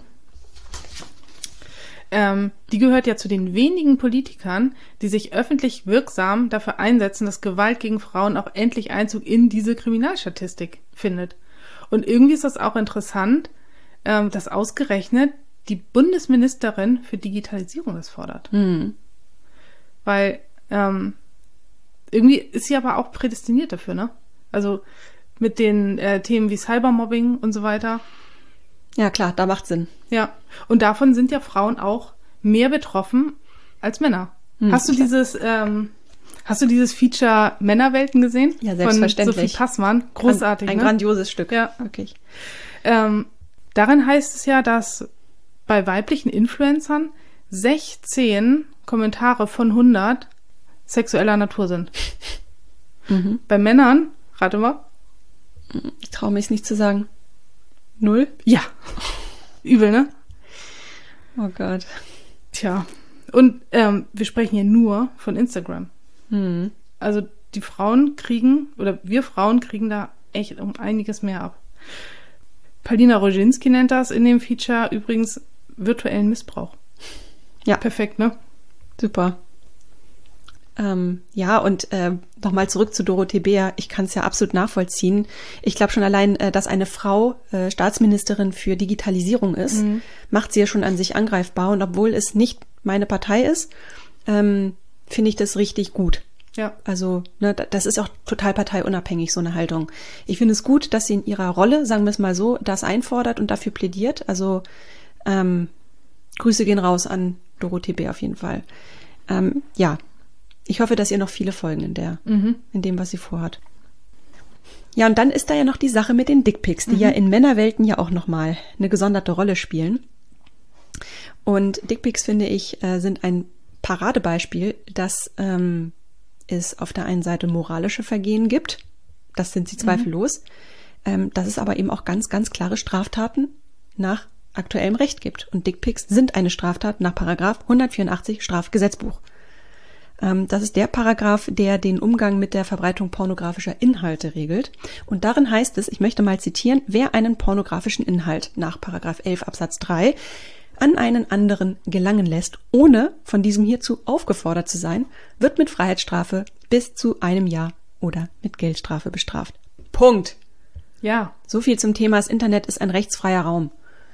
Die gehört ja zu den wenigen Politikern, die sich öffentlich wirksam dafür einsetzen, dass Gewalt gegen Frauen auch endlich Einzug in diese Kriminalstatistik findet. Und irgendwie ist das auch interessant, dass ausgerechnet die Bundesministerin für Digitalisierung das fordert. Mhm. Weil irgendwie ist sie aber auch prädestiniert dafür, ne? Also mit den Themen wie Cybermobbing und so weiter. Ja klar, da macht Sinn. Ja, und davon sind ja Frauen auch mehr betroffen als Männer. Hast du dieses Feature Männerwelten gesehen? Ja, selbstverständlich. Von Sophie Passmann. Großartig, ein ne? grandioses Stück. Ja. Wirklich. Darin heißt es ja, dass bei weiblichen Influencern 16 Kommentare von 100 sexueller Natur sind. Mhm. Bei Männern, rate mal. Ich traue mich es nicht zu sagen. 0? Ja. Übel, ne? Oh Gott. Tja. Und wir sprechen hier nur von Instagram. Mhm. Also wir Frauen kriegen da echt um einiges mehr ab. Paulina Roginski nennt das in dem Feature übrigens virtuellen Missbrauch. Ja. Perfekt, ne? Super. Ja, und nochmal zurück zu Dorothee Bär. Ich kann es ja absolut nachvollziehen. Ich glaube schon allein, dass eine Frau Staatsministerin für Digitalisierung ist, macht sie ja schon an sich angreifbar. Und obwohl es nicht meine Partei ist, finde ich das richtig gut. Ja. Also, ne, das ist auch total parteiunabhängig, so eine Haltung. Ich finde es gut, dass sie in ihrer Rolle, sagen wir es mal so, das einfordert und dafür plädiert. Also, Grüße gehen raus an Dorothee Bär auf jeden Fall. Ja. Ich hoffe, dass ihr noch viele folgen in dem, was sie vorhat. Ja, und dann ist da ja noch die Sache mit den Dickpics, die ja in Männerwelten ja auch nochmal eine gesonderte Rolle spielen. Und Dickpics, finde ich, sind ein Paradebeispiel, dass es auf der einen Seite moralische Vergehen gibt. Das sind sie zweifellos. Dass es aber eben auch ganz, ganz klare Straftaten nach aktuellem Recht gibt. Und Dickpics sind eine Straftat nach Paragraph 184 Strafgesetzbuch. Das ist der Paragraph, der den Umgang mit der Verbreitung pornografischer Inhalte regelt. Und darin heißt es, ich möchte mal zitieren, wer einen pornografischen Inhalt nach Paragraph 11 Absatz 3 an einen anderen gelangen lässt, ohne von diesem hierzu aufgefordert zu sein, wird mit Freiheitsstrafe bis zu 1 Jahr oder mit Geldstrafe bestraft. Punkt. Ja. So viel zum Thema, das Internet ist ein rechtsfreier Raum.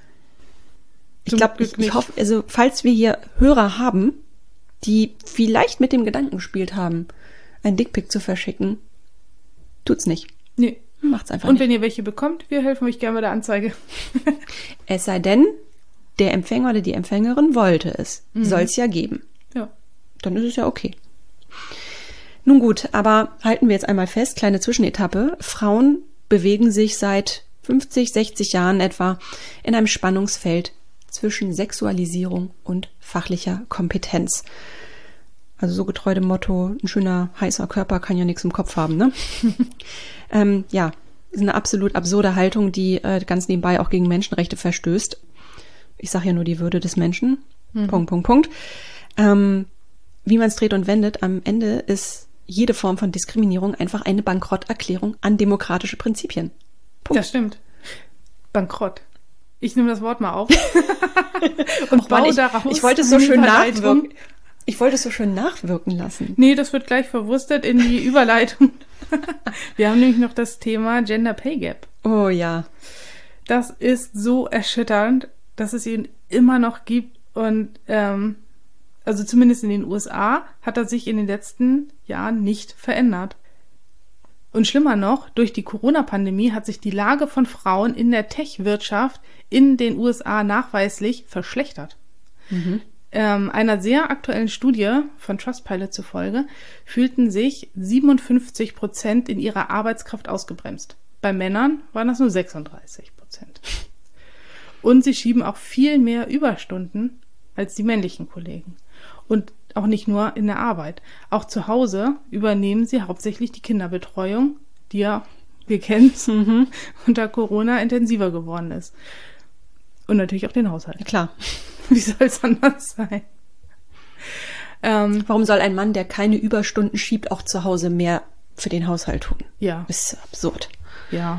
Ich glaube, ich hoffe, also falls wir hier Hörer haben, die vielleicht mit dem Gedanken gespielt haben, ein Dickpic zu verschicken, tut's nicht. Nee. Macht's einfach Und nicht. wenn ihr welche bekommt, wir helfen euch gerne bei der Anzeige. Es sei denn, der Empfänger oder die Empfängerin wollte es. Soll's ja geben. Ja. Dann ist es ja okay. Nun gut, aber halten wir jetzt einmal fest, kleine Zwischenetappe. Frauen bewegen sich seit 50, 60 Jahren etwa in einem Spannungsfeld zwischen Sexualisierung und fachlicher Kompetenz. Also so getreu dem Motto, ein schöner, heißer Körper kann ja nichts im Kopf haben, ne? Ja, ist eine absolut absurde Haltung, die ganz nebenbei auch gegen Menschenrechte verstößt. Ich sage ja nur die Würde des Menschen. Punkt. Wie man es dreht und wendet, am Ende ist jede Form von Diskriminierung einfach eine Bankrotterklärung an demokratische Prinzipien. Punkt. Das stimmt. Bankrott. Ich nehme das Wort mal auf. Und ich wollte es so schön nachwirken. Ich wollte es so schön nachwirken lassen. Nee, das wird gleich verwurstet in die Überleitung. Wir haben nämlich noch das Thema Gender Pay Gap. Oh ja. Das ist so erschütternd, dass es ihn immer noch gibt. Und also zumindest in den USA hat er sich in den letzten Jahren nicht verändert. Und schlimmer noch, durch die Corona-Pandemie hat sich die Lage von Frauen in der Tech-Wirtschaft in den USA nachweislich verschlechtert. Einer sehr aktuellen Studie von Trustpilot zufolge fühlten sich 57% in ihrer Arbeitskraft ausgebremst. Bei Männern waren das nur 36%. Und sie schieben auch viel mehr Überstunden als die männlichen Kollegen. Und auch nicht nur in der Arbeit. Auch zu Hause übernehmen sie hauptsächlich die Kinderbetreuung, die ja, wir kennen es, unter Corona intensiver geworden ist. Und natürlich auch den Haushalt. Ja, klar. Wie soll es anders sein? Warum soll ein Mann, der keine Überstunden schiebt, auch zu Hause mehr für den Haushalt tun? Ja. Das ist absurd. Ja.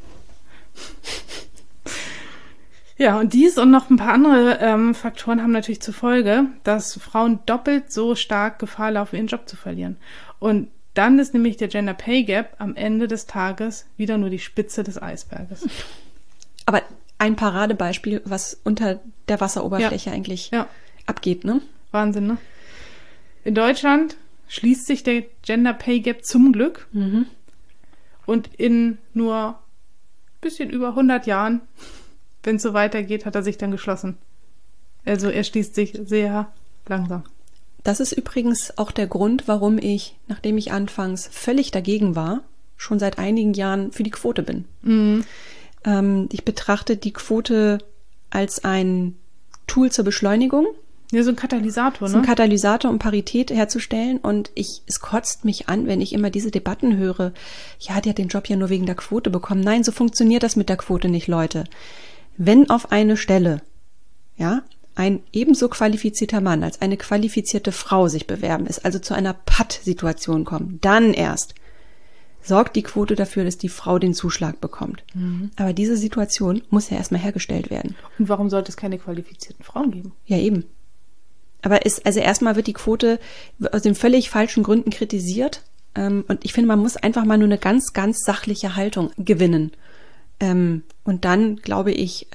Ja, und dies und noch ein paar andere Faktoren haben natürlich zur Folge, dass Frauen doppelt so stark Gefahr laufen, ihren Job zu verlieren. Und dann ist nämlich der Gender Pay Gap am Ende des Tages wieder nur die Spitze des Eisberges. Aber ein Paradebeispiel, was unter der Wasseroberfläche eigentlich abgeht, ne? Wahnsinn, ne? In Deutschland schließt sich der Gender Pay Gap zum Glück. Und in nur ein bisschen über 100 Jahren, wenn es so weitergeht, hat er sich dann geschlossen. Also er schließt sich sehr langsam. Das ist übrigens auch der Grund, warum ich, nachdem ich anfangs völlig dagegen war, schon seit einigen Jahren für die Quote bin. Ich betrachte die Quote als ein Tool zur Beschleunigung. Ja, so ein Katalysator, ne? So ein Katalysator, um Parität herzustellen. Und es kotzt mich an, wenn ich immer diese Debatten höre. Ja, die hat den Job ja nur wegen der Quote bekommen. Nein, so funktioniert das mit der Quote nicht, Leute. Wenn auf eine Stelle, ein ebenso qualifizierter Mann als eine qualifizierte Frau sich bewerben, ist also zu einer Patt-Situation kommen, dann erst sorgt die Quote dafür, dass die Frau den Zuschlag bekommt. Aber diese Situation muss ja erstmal hergestellt werden. Und warum sollte es keine qualifizierten Frauen geben? Ja, eben. Aber also erstmal wird die Quote aus den völlig falschen Gründen kritisiert. Und ich finde, man muss einfach mal nur eine ganz, ganz sachliche Haltung gewinnen. Und dann, glaube ich,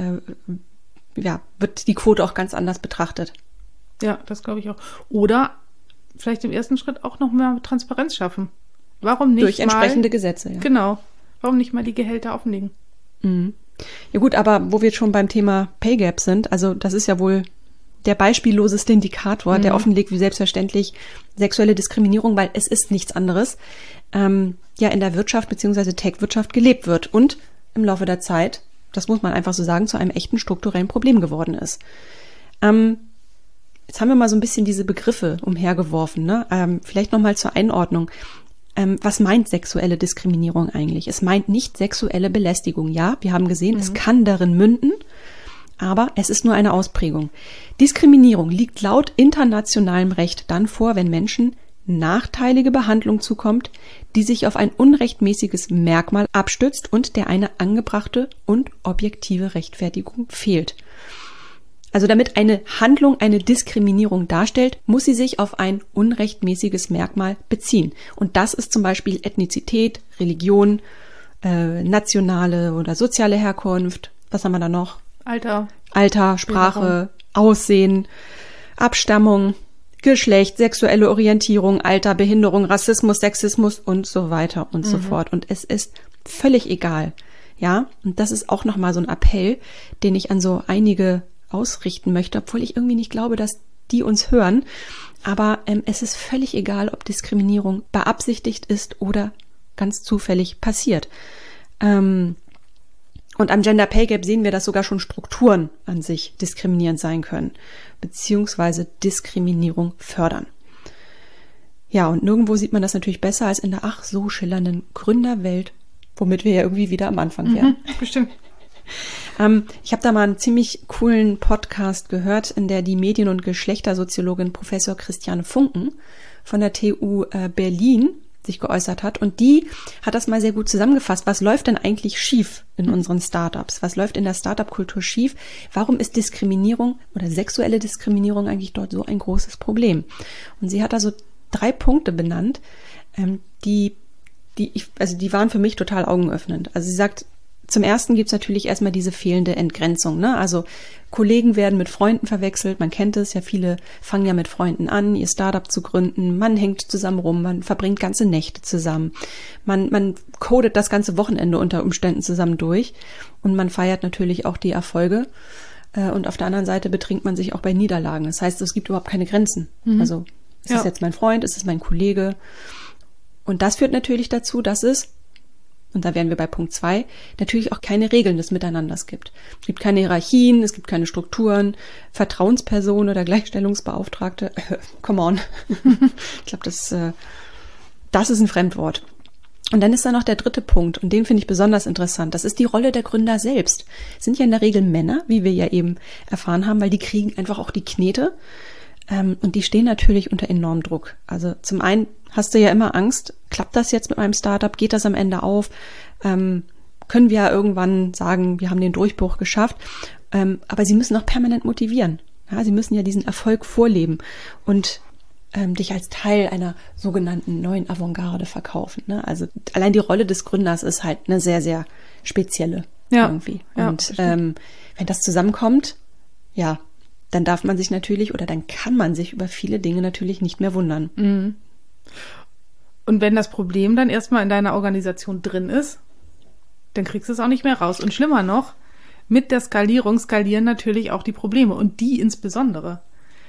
wird die Quote auch ganz anders betrachtet. Ja, das glaube ich auch. Oder vielleicht im ersten Schritt auch noch mehr Transparenz schaffen. Warum nicht durch entsprechende Gesetze, ja. Genau. Warum nicht mal die Gehälter offenlegen? Ja gut, aber wo wir jetzt schon beim Thema Pay Gap sind, also das ist ja wohl der beispielloseste Indikator, der offenlegt, wie selbstverständlich sexuelle Diskriminierung, weil es ist nichts anderes, in der Wirtschaft bzw. Tech-Wirtschaft gelebt wird und im Laufe der Zeit, das muss man einfach so sagen, zu einem echten strukturellen Problem geworden ist. Jetzt haben wir mal so ein bisschen diese Begriffe umhergeworfen, ne? Vielleicht nochmal zur Einordnung. Was meint sexuelle Diskriminierung eigentlich? Es meint nicht sexuelle Belästigung. Ja, wir haben gesehen, es kann darin münden, aber es ist nur eine Ausprägung. Diskriminierung liegt laut internationalem Recht dann vor, wenn Menschen nachteilige Behandlung zukommt, die sich auf ein unrechtmäßiges Merkmal abstützt und der eine angebrachte und objektive Rechtfertigung fehlt. Also damit eine Handlung eine Diskriminierung darstellt, muss sie sich auf ein unrechtmäßiges Merkmal beziehen. Und das ist zum Beispiel Ethnizität, Religion, nationale oder soziale Herkunft. Was haben wir da noch? Alter, Sprache, Aussehen, Abstammung, Geschlecht, sexuelle Orientierung, Alter, Behinderung, Rassismus, Sexismus und so weiter und so fort. Und es ist völlig egal. Ja, und das ist auch nochmal so ein Appell, den ich an so einige ausrichten möchte, obwohl ich irgendwie nicht glaube, dass die uns hören. Aber es ist völlig egal, ob Diskriminierung beabsichtigt ist oder ganz zufällig passiert. Und am Gender Pay Gap sehen wir, dass sogar schon Strukturen an sich diskriminierend sein können, beziehungsweise Diskriminierung fördern. Ja, und nirgendwo sieht man das natürlich besser als in der ach so schillernden Gründerwelt, womit wir ja irgendwie wieder am Anfang wären. Bestimmt. Ich habe da mal einen ziemlich coolen Podcast gehört, in der die Medien- und Geschlechtersoziologin Professor Christiane Funken von der TU Berlin sich geäußert hat. Und die hat das mal sehr gut zusammengefasst. Was läuft denn eigentlich schief in unseren Startups? Was läuft in der Startup-Kultur schief? Warum ist Diskriminierung oder sexuelle Diskriminierung eigentlich dort so ein großes Problem? Und sie hat da so 3 Punkte benannt, die waren für mich total augenöffnend. Also sie sagt, Zum Ersten gibt's natürlich erstmal diese fehlende Entgrenzung, ne? Also Kollegen werden mit Freunden verwechselt, man kennt es ja, viele fangen ja mit Freunden an, ihr Startup zu gründen, man hängt zusammen rum, man verbringt ganze Nächte zusammen, man codet das ganze Wochenende unter Umständen zusammen durch und man feiert natürlich auch die Erfolge und auf der anderen Seite betrinkt man sich auch bei Niederlagen. Das heißt, es gibt überhaupt keine Grenzen. Also ist es jetzt mein Freund, ist es mein Kollege? Und das führt natürlich dazu, dass es, und da wären wir bei Punkt 2, natürlich auch keine Regeln des Miteinanders gibt. Es gibt keine Hierarchien, es gibt keine Strukturen, Vertrauensperson oder Gleichstellungsbeauftragte. Come on. Ich glaube, das ist ein Fremdwort. Und dann ist da noch der dritte Punkt, und den finde ich besonders interessant. Das ist die Rolle der Gründer selbst. Es sind ja in der Regel Männer, wie wir ja eben erfahren haben, weil die kriegen einfach auch die Knete. Und die stehen natürlich unter enormem Druck. Also zum einen hast du ja immer Angst, klappt das jetzt mit meinem Startup, geht das am Ende auf, können wir ja irgendwann sagen, wir haben den Durchbruch geschafft, aber sie müssen auch permanent motivieren. Ja, sie müssen ja diesen Erfolg vorleben und dich als Teil einer sogenannten neuen Avantgarde verkaufen. Ne? Also allein die Rolle des Gründers ist halt eine sehr, sehr spezielle irgendwie. Und wenn das zusammenkommt, ja, dann darf man sich natürlich oder dann kann man sich über viele Dinge natürlich nicht mehr wundern. Mhm. Und wenn das Problem dann erstmal in deiner Organisation drin ist, dann kriegst du es auch nicht mehr raus. Und schlimmer noch, mit der Skalierung skalieren natürlich auch die Probleme und die insbesondere.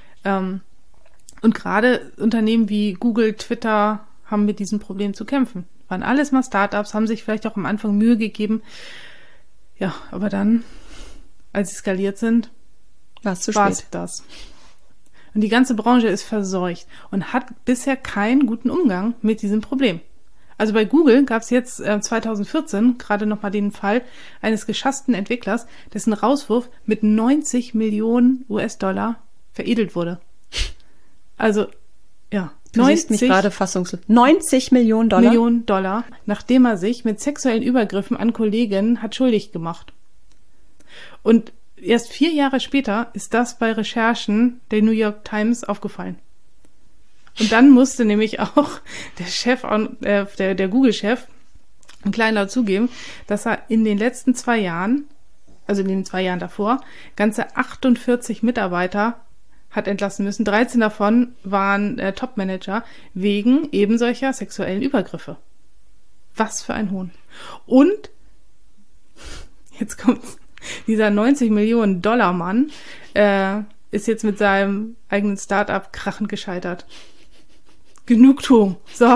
Und gerade Unternehmen wie Google, Twitter haben mit diesem Problem zu kämpfen. Waren alles mal Startups, haben sich vielleicht auch am Anfang Mühe gegeben. Ja, aber dann, als sie skaliert sind, war es zu spät. Das. Und die ganze Branche ist verseucht und hat bisher keinen guten Umgang mit diesem Problem. Also bei Google gab es jetzt 2014 gerade nochmal den Fall eines geschassten Entwicklers, dessen Rauswurf mit 90 Millionen US-Dollar veredelt wurde. Also, ja. Du siehst mich gerade fassungslos. 90 Millionen Dollar? Millionen Dollar, nachdem er sich mit sexuellen Übergriffen an Kolleginnen hat schuldig gemacht. Und erst 4 Jahre später ist das bei Recherchen der New York Times aufgefallen. Und dann musste nämlich auch der Chef, der Google-Chef, kleinlaut zugeben, dass er in den letzten 2 Jahren, also in den 2 Jahren davor, ganze 48 Mitarbeiter hat entlassen müssen. 13 davon waren Top-Manager wegen eben solcher sexuellen Übergriffe. Was für ein Hohn. Und, jetzt kommt's, dieser 90 Millionen Dollar Mann ist jetzt mit seinem eigenen Start-up krachend gescheitert. Genugtuung. So.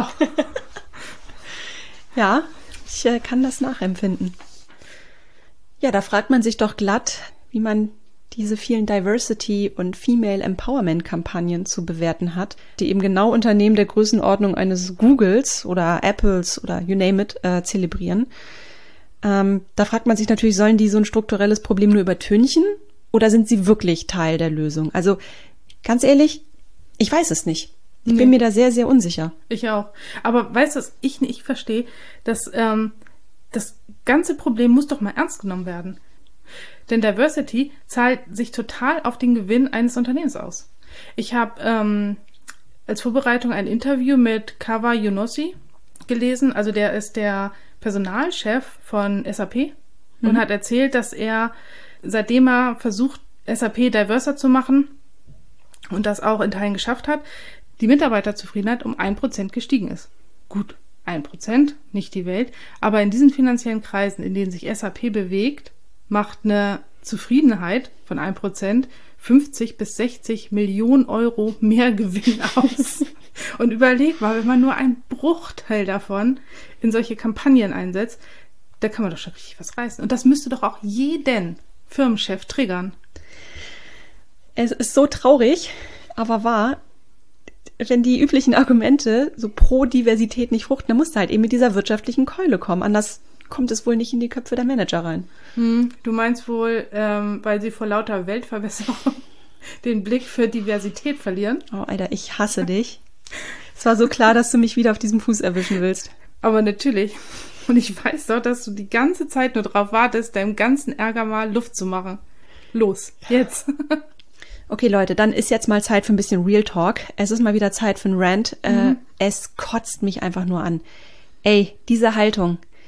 Ja, ich kann das nachempfinden. Ja, da fragt man sich doch glatt, wie man diese vielen Diversity- und Female-Empowerment-Kampagnen zu bewerten hat, die eben genau Unternehmen der Größenordnung eines Googles oder Apples oder you name it zelebrieren. Da fragt man sich natürlich, sollen die so ein strukturelles Problem nur übertünchen oder sind sie wirklich Teil der Lösung? Also ganz ehrlich, ich weiß es nicht. Ich bin mir da sehr, sehr unsicher. Ich auch. Aber weißt du, was ich nicht verstehe? Dass das ganze Problem muss doch mal ernst genommen werden. Denn Diversity zahlt sich total auf den Gewinn eines Unternehmens aus. Ich habe als Vorbereitung ein Interview mit Kawa Younossi gelesen. Also der ist der Personalchef von SAP und hat erzählt, dass er, seitdem er versucht, SAP diverser zu machen und das auch in Teilen geschafft hat, die Mitarbeiterzufriedenheit um 1% gestiegen ist. Gut, 1%, nicht die Welt, aber in diesen finanziellen Kreisen, in denen sich SAP bewegt, macht eine Zufriedenheit von 1% 50 bis 60 Millionen Euro mehr Gewinn aus. Und überleg mal, wenn man nur einen Bruchteil davon in solche Kampagnen einsetzt, da kann man doch schon richtig was reißen. Und das müsste doch auch jeden Firmenchef triggern. Es ist so traurig, aber wahr. Wenn die üblichen Argumente so pro Diversität nicht fruchten, dann musst du halt eben mit dieser wirtschaftlichen Keule kommen. Anders kommt es wohl nicht in die Köpfe der Manager rein. Du meinst wohl, weil sie vor lauter Weltverbesserung den Blick für Diversität verlieren? Oh, Alter, ich hasse dich. Es war so klar, dass du mich wieder auf diesem Fuß erwischen willst. Aber natürlich. Und ich weiß doch, dass du die ganze Zeit nur drauf wartest, deinem ganzen Ärger mal Luft zu machen. Los, jetzt. Okay, Leute, dann ist jetzt mal Zeit für ein bisschen Real Talk. Es ist mal wieder Zeit für einen Rant. Es kotzt mich einfach nur an. Ey, diese Haltung,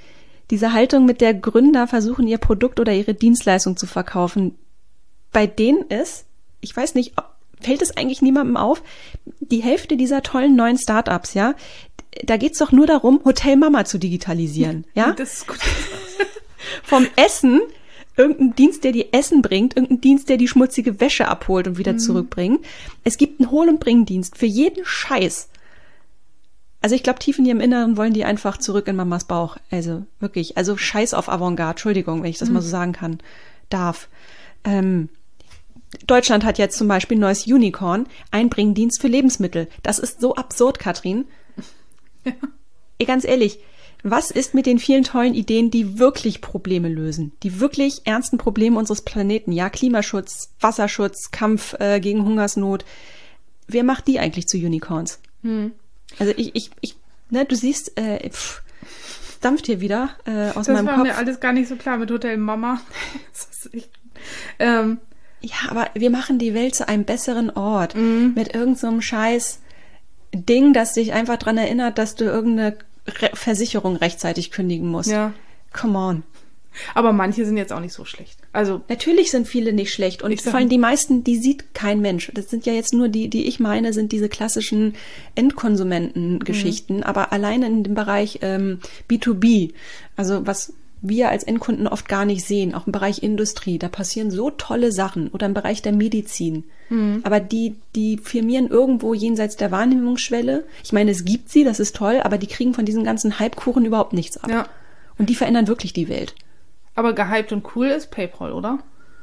Diese Haltung, mit der Gründer versuchen, ihr Produkt oder ihre Dienstleistung zu verkaufen, bei denen ist, ich weiß nicht, fällt es eigentlich niemandem auf, die Hälfte dieser tollen neuen Startups, ja, da geht's doch nur darum, Hotel Mama zu digitalisieren, ja? Das ist gut. Vom Essen, irgendein Dienst, der die Essen bringt, irgendein Dienst, der die schmutzige Wäsche abholt und wieder zurückbringt. Es gibt einen Hol- und Bringdienst für jeden Scheiß. Also ich glaube, tief in ihrem Inneren wollen die einfach zurück in Mamas Bauch. Also wirklich, also Scheiß auf Avantgarde, Entschuldigung, wenn ich das mal so sagen darf. Deutschland hat jetzt zum Beispiel ein neues Unicorn, Einbringdienst für Lebensmittel. Das ist so absurd, Katrin. Ja. Ganz ehrlich, was ist mit den vielen tollen Ideen, die wirklich Probleme lösen? Die wirklich ernsten Probleme unseres Planeten? Ja, Klimaschutz, Wasserschutz, Kampf gegen Hungersnot. Wer macht die eigentlich zu Unicorns? Also du siehst, dampft hier wieder aus meinem Kopf. Das war mir alles gar nicht so klar mit Hotel Mama. Das ist echt, ja, aber wir machen die Welt zu einem besseren Ort. Mit irgend so einem scheiß Ding, das dich einfach dran erinnert, dass du irgendeine Versicherung rechtzeitig kündigen musst. Ja. Come on. Aber manche sind jetzt auch nicht so schlecht. Also natürlich sind viele nicht schlecht und vor allem die meisten, die sieht kein Mensch. Das sind ja jetzt nur die ich meine, sind diese klassischen Endkonsumenten-Geschichten. Aber alleine in dem Bereich B2B, also was wir als Endkunden oft gar nicht sehen, auch im Bereich Industrie, da passieren so tolle Sachen oder im Bereich der Medizin. Aber die firmieren irgendwo jenseits der Wahrnehmungsschwelle. Ich meine, es gibt sie, das ist toll, aber die kriegen von diesem ganzen Hypekuchen überhaupt nichts ab. Ja. Und die verändern wirklich die Welt. Aber gehypt und cool ist PayPal, oder?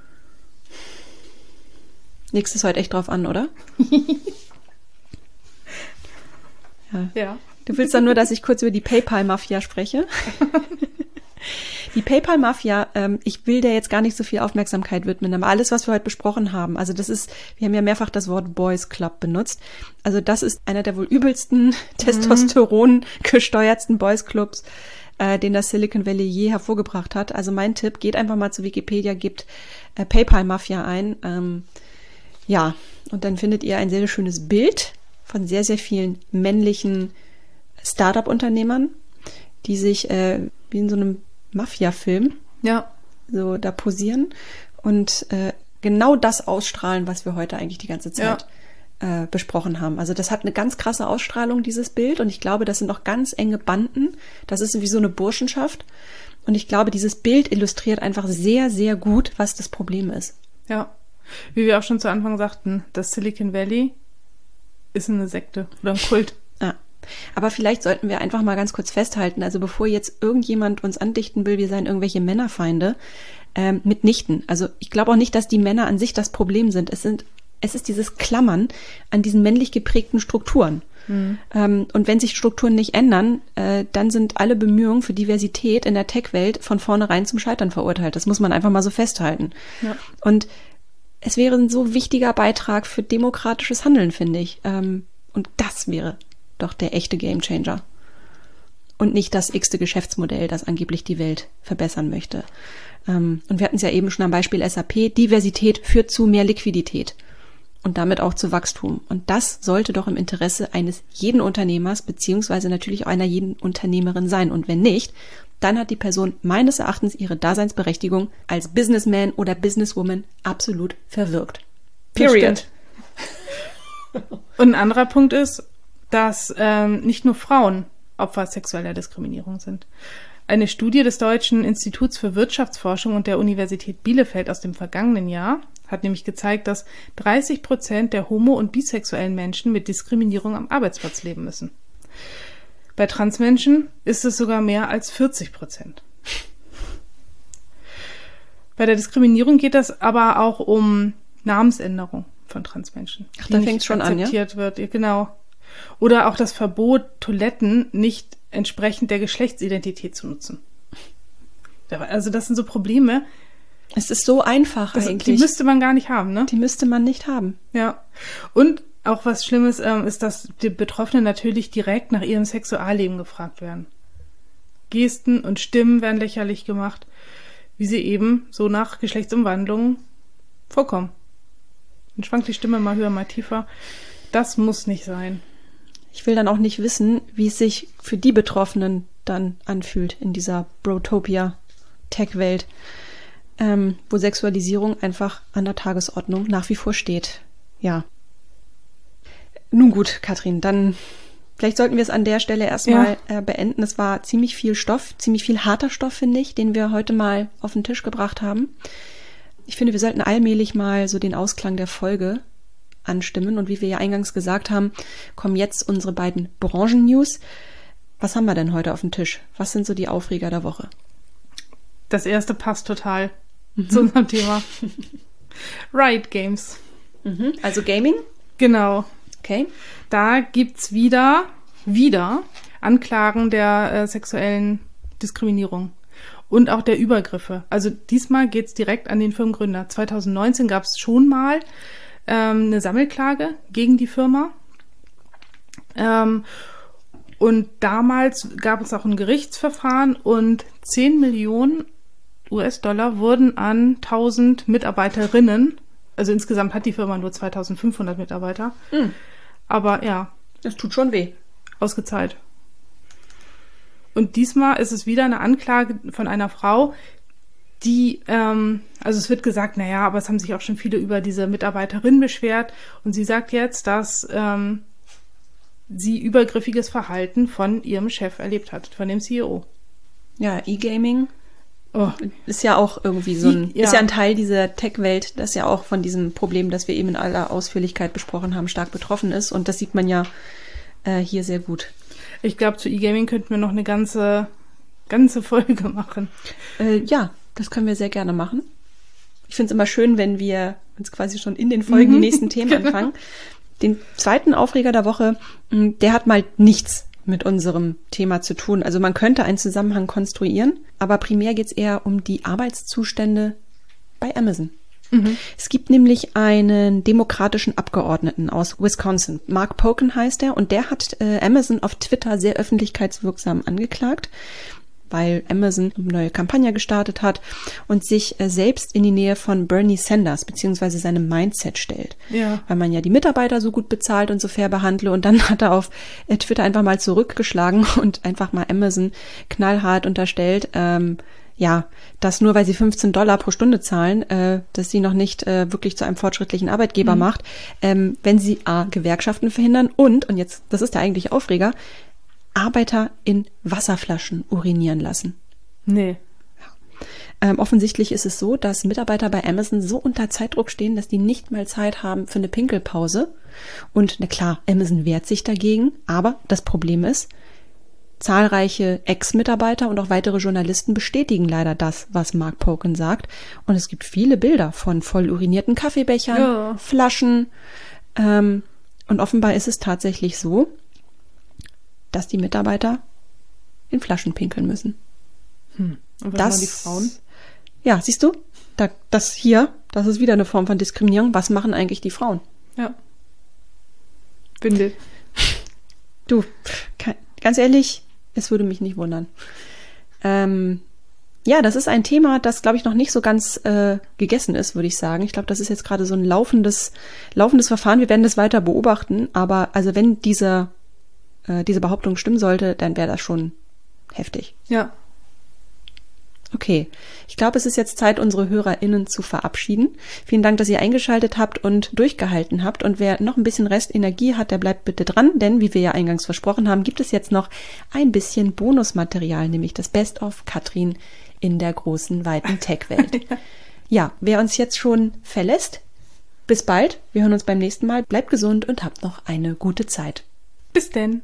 Legst es heute echt drauf an, oder? Ja. Du willst dann nur, dass ich kurz über die PayPal-Mafia spreche? Die PayPal-Mafia, ich will der jetzt gar nicht so viel Aufmerksamkeit widmen, aber alles, was wir heute besprochen haben, also wir haben ja mehrfach das Wort Boys Club benutzt, also das ist einer der wohl übelsten, Testosteron gesteuertsten Boys Clubs, den das Silicon Valley je hervorgebracht hat. Also mein Tipp, geht einfach mal zu Wikipedia, gebt PayPal-Mafia ein, ja, und dann findet ihr ein sehr, sehr schönes Bild von sehr, sehr vielen männlichen Startup-Unternehmern, die sich wie in so einem Mafia-Film so da posieren und genau das ausstrahlen, was wir heute eigentlich die ganze Zeit besprochen haben. Also das hat eine ganz krasse Ausstrahlung, dieses Bild, und ich glaube, das sind auch ganz enge Banden. Das ist wie so eine Burschenschaft. Und ich glaube, dieses Bild illustriert einfach sehr, sehr gut, was das Problem ist. Ja, wie wir auch schon zu Anfang sagten, das Silicon Valley ist eine Sekte oder ein Kult. Ja. Aber vielleicht sollten wir einfach mal ganz kurz festhalten, also bevor jetzt irgendjemand uns andichten will, wir seien irgendwelche Männerfeinde, mitnichten. Also ich glaube auch nicht, dass die Männer an sich das Problem sind. Es ist dieses Klammern an diesen männlich geprägten Strukturen. Und wenn sich Strukturen nicht ändern, dann sind alle Bemühungen für Diversität in der Tech-Welt von vornherein zum Scheitern verurteilt. Das muss man einfach mal so festhalten. Ja. Und es wäre ein so wichtiger Beitrag für demokratisches Handeln, finde ich. Und das wäre doch der echte Gamechanger. Und nicht das x-te Geschäftsmodell, das angeblich die Welt verbessern möchte. Und wir hatten es ja eben schon am Beispiel SAP. Diversität führt zu mehr Liquidität und damit auch zu Wachstum. Und das sollte doch im Interesse eines jeden Unternehmers beziehungsweise natürlich auch einer jeden Unternehmerin sein. Und wenn nicht, dann hat die Person meines Erachtens ihre Daseinsberechtigung als Businessman oder Businesswoman absolut verwirkt. Period. Und ein anderer Punkt ist, dass nicht nur Frauen Opfer sexueller Diskriminierung sind. Eine Studie des Deutschen Instituts für Wirtschaftsforschung und der Universität Bielefeld aus dem vergangenen Jahr hat nämlich gezeigt, dass 30% der homo- und bisexuellen Menschen mit Diskriminierung am Arbeitsplatz leben müssen. Bei Transmenschen ist es sogar mehr als 40%. Bei der Diskriminierung geht es aber auch um Namensänderung von Transmenschen. Ach, da fängt es schon an, ja? Wird, genau. Oder auch das Verbot, Toiletten nicht entsprechend der Geschlechtsidentität zu nutzen. Also das sind so Probleme. Es ist so einfach eigentlich. Die müsste man gar nicht haben, ne? Die müsste man nicht haben. Ja. Und auch was Schlimmes ist, dass die Betroffenen natürlich direkt nach ihrem Sexualleben gefragt werden. Gesten und Stimmen werden lächerlich gemacht, wie sie eben so nach Geschlechtsumwandlungen vorkommen. Dann schwankt die Stimme mal höher, mal tiefer. Das muss nicht sein. Ich will dann auch nicht wissen, wie es sich für die Betroffenen dann anfühlt in dieser Brotopia-Tech-Welt, wo Sexualisierung einfach an der Tagesordnung nach wie vor steht. Ja. Nun gut, Katrin, dann vielleicht sollten wir es an der Stelle erstmal beenden. Es war ziemlich viel Stoff, ziemlich viel harter Stoff, finde ich, den wir heute mal auf den Tisch gebracht haben. Ich finde, wir sollten allmählich mal so den Ausklang der Folge anstimmen. Und wie wir ja eingangs gesagt haben, kommen jetzt unsere beiden Branchen-News. Was haben wir denn heute auf dem Tisch? Was sind so die Aufreger der Woche? Das erste passt total zu unserem Thema. Riot Games. Also Gaming? Genau. Okay. Da gibt's wieder Anklagen der sexuellen Diskriminierung und auch der Übergriffe. Also diesmal geht's direkt an den Firmengründer. 2019 gab's schon mal eine Sammelklage gegen die Firma. Und damals gab es auch ein Gerichtsverfahren und 10 Millionen US-Dollar wurden an 1000 Mitarbeiterinnen, also insgesamt hat die Firma nur 2500 Mitarbeiter, aber ja. Das tut schon weh. Ausgezahlt. Und diesmal ist es wieder eine Anklage von einer Frau, die, also es wird gesagt, naja, aber es haben sich auch schon viele über diese Mitarbeiterin beschwert und sie sagt jetzt, dass sie übergriffiges Verhalten von ihrem Chef erlebt hat, von dem CEO. Ja, E-Gaming ist ja auch irgendwie so ist ja ein Teil dieser Tech-Welt, das ja auch von diesem Problem, das wir eben in aller Ausführlichkeit besprochen haben, stark betroffen ist. Und das sieht man ja hier sehr gut. Ich glaube, zu E-Gaming könnten wir noch eine ganze Folge machen. Ja, das können wir sehr gerne machen. Ich finde es immer schön, wenn wir uns quasi schon in den Folgen die nächsten Themen anfangen. Den zweiten Aufreger der Woche, der hat mal nichts mit unserem Thema zu tun. Also man könnte einen Zusammenhang konstruieren, aber primär geht es eher um die Arbeitszustände bei Amazon. Es gibt nämlich einen demokratischen Abgeordneten aus Wisconsin. Mark Pocan heißt er und der hat Amazon auf Twitter sehr öffentlichkeitswirksam angeklagt, weil Amazon eine neue Kampagne gestartet hat und sich selbst in die Nähe von Bernie Sanders beziehungsweise seinem Mindset stellt. Ja. Weil man ja die Mitarbeiter so gut bezahlt und so fair behandle. Und dann hat er auf Twitter einfach mal zurückgeschlagen und einfach mal Amazon knallhart unterstellt, dass nur weil sie $15 pro Stunde zahlen, dass sie noch nicht wirklich zu einem fortschrittlichen Arbeitgeber macht, wenn sie Gewerkschaften verhindern und jetzt, das ist der eigentliche Aufreger, Arbeiter in Wasserflaschen urinieren lassen. Nee. Ja. Offensichtlich ist es so, dass Mitarbeiter bei Amazon so unter Zeitdruck stehen, dass die nicht mal Zeit haben für eine Pinkelpause. Und na klar, Amazon wehrt sich dagegen, aber das Problem ist, zahlreiche Ex-Mitarbeiter und auch weitere Journalisten bestätigen leider das, was Mark Pocan sagt. Und es gibt viele Bilder von voll urinierten Kaffeebechern, Flaschen. Und offenbar ist es tatsächlich so, dass die Mitarbeiter in Flaschen pinkeln müssen. Und was machen die Frauen? Ja, siehst du, das ist wieder eine Form von Diskriminierung. Was machen eigentlich die Frauen? Ja. Windel. Du, ganz ehrlich, es würde mich nicht wundern. Das ist ein Thema, das, glaube ich, noch nicht so ganz gegessen ist, würde ich sagen. Ich glaube, das ist jetzt gerade so ein laufendes Verfahren. Wir werden das weiter beobachten. Aber also wenn diese Behauptung stimmen sollte, dann wäre das schon heftig. Ja. Okay, ich glaube, es ist jetzt Zeit, unsere HörerInnen zu verabschieden. Vielen Dank, dass ihr eingeschaltet habt und durchgehalten habt. Und wer noch ein bisschen Restenergie hat, der bleibt bitte dran, denn wie wir ja eingangs versprochen haben, gibt es jetzt noch ein bisschen Bonusmaterial, nämlich das Best-of Katrin in der großen, weiten Tech-Welt. Ja, wer uns jetzt schon verlässt, bis bald. Wir hören uns beim nächsten Mal. Bleibt gesund und habt noch eine gute Zeit. Bis denn.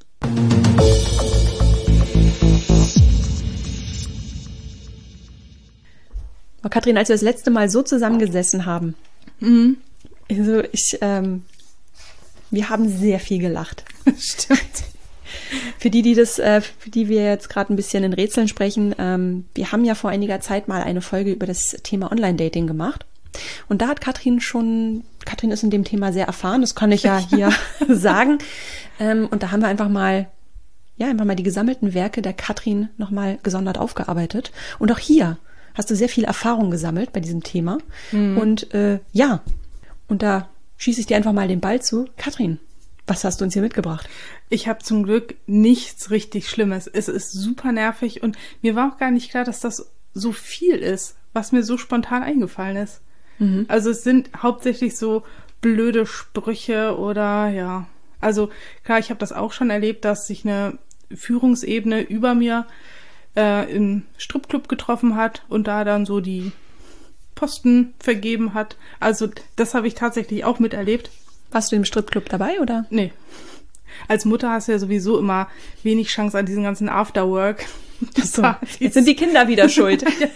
Oh, Katrin, als wir das letzte Mal so zusammengesessen haben, also wir haben sehr viel gelacht. Stimmt. Für die wir jetzt gerade ein bisschen in Rätseln sprechen, wir haben ja vor einiger Zeit mal eine Folge über das Thema Online-Dating gemacht. Und da hat Katrin ist in dem Thema sehr erfahren, das kann ich ja hier sagen. Und da haben wir einfach mal die gesammelten Werke der Katrin nochmal gesondert aufgearbeitet. Und auch hier hast du sehr viel Erfahrung gesammelt bei diesem Thema. Und und da schieße ich dir einfach mal den Ball zu. Katrin, Was hast du uns hier mitgebracht? Ich habe zum Glück nichts richtig Schlimmes. Es ist super nervig und mir war auch gar nicht klar, dass das so viel ist, was mir so spontan eingefallen ist. Also es sind hauptsächlich so blöde Sprüche oder ja. Also klar, ich habe das auch schon erlebt, dass sich eine Führungsebene über mir im Stripclub getroffen hat und da dann so die Posten vergeben hat. Also das habe ich tatsächlich auch miterlebt. Warst du im Stripclub dabei, oder? Nee. Als Mutter hast du ja sowieso immer wenig Chance an diesen ganzen Afterwork. So, jetzt sind die Kinder wieder schuld. Ja.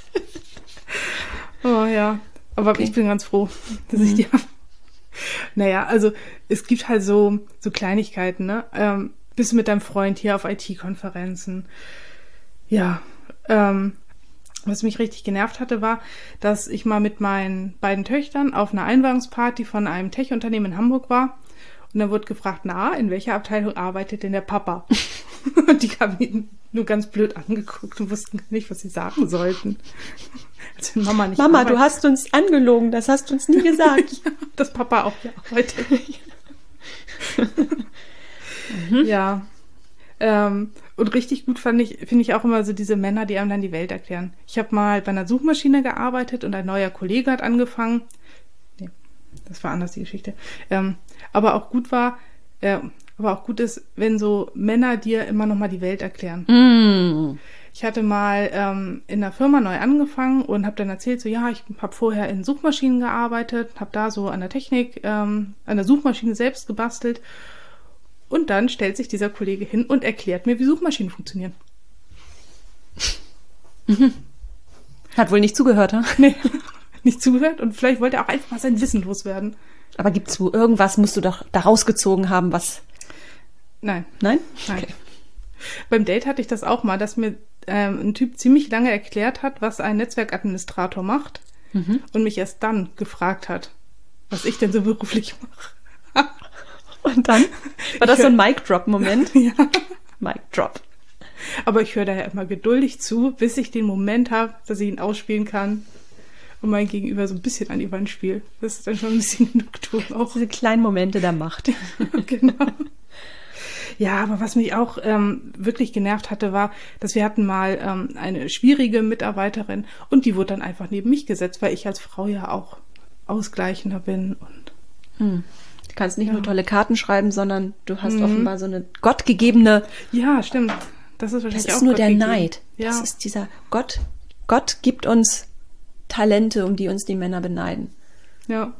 Oh ja. Aber Okay. ich bin ganz froh, dass ich die habe. Naja, also es gibt halt so Kleinigkeiten, ne? Bist du mit deinem Freund hier auf IT-Konferenzen? Ja. Was mich richtig genervt hatte, war, dass ich mal mit meinen beiden Töchtern auf einer Einweihungsparty von einem Tech-Unternehmen in Hamburg war. Und dann wurde gefragt, in welcher Abteilung arbeitet denn der Papa? Und die haben ihn nur ganz blöd angeguckt und wussten nicht, was sie sagen sollten. Als wenn Mama nicht Mama, arbeitet. du hast uns angelogen, das hast du uns nie gesagt. Ja, dass Papa auch hier arbeitet. Ja. Und richtig gut finde ich auch immer so diese Männer, die einem dann die Welt erklären. Ich habe mal bei einer Suchmaschine gearbeitet und ein neuer Kollege hat angefangen. Nee, das war anders die Geschichte. Aber auch gut ist, wenn so Männer dir immer noch mal die Welt erklären. Ich hatte mal in der Firma neu angefangen und habe dann erzählt, so ja, ich habe vorher in Suchmaschinen gearbeitet, habe da so an der Technik, an der Suchmaschine selbst gebastelt. Und dann stellt sich dieser Kollege hin und erklärt mir, wie Suchmaschinen funktionieren. Hat wohl nicht zugehört, ha? Nee, nicht zugehört und vielleicht wollte er auch einfach mal sein Wissen loswerden. Aber gibt's wohl irgendwas, musst du doch da rausgezogen haben, was... Nein. Nein? Nein. Okay. Beim Date hatte ich das auch mal, dass mir ein Typ ziemlich lange erklärt hat, was ein Netzwerkadministrator macht und mich erst dann gefragt hat, was ich denn so beruflich mache. Und dann? War das so ein Mic-Drop-Moment? Ja. Mic-Drop. Aber ich höre da ja immer geduldig zu, bis ich den Moment habe, dass ich ihn ausspielen kann und mein Gegenüber so ein bisschen an die Wand spielt. Das ist dann schon ein bisschen Genugtuung auch. Diese kleinen Momente der Macht. Genau. Ja, aber was mich auch wirklich genervt hatte, war, dass wir hatten mal eine schwierige Mitarbeiterin und die wurde dann einfach neben mich gesetzt, weil ich als Frau ja auch ausgleichender bin. Und Du kannst nicht nur tolle Karten schreiben, sondern du hast offenbar so eine gottgegebene... ja, stimmt. Das ist Das wahrscheinlich auch ist nur der Gott gegeben. Neid. Ja. Das ist dieser Gott. Gott gibt uns Talente, um die uns die Männer beneiden. Ja.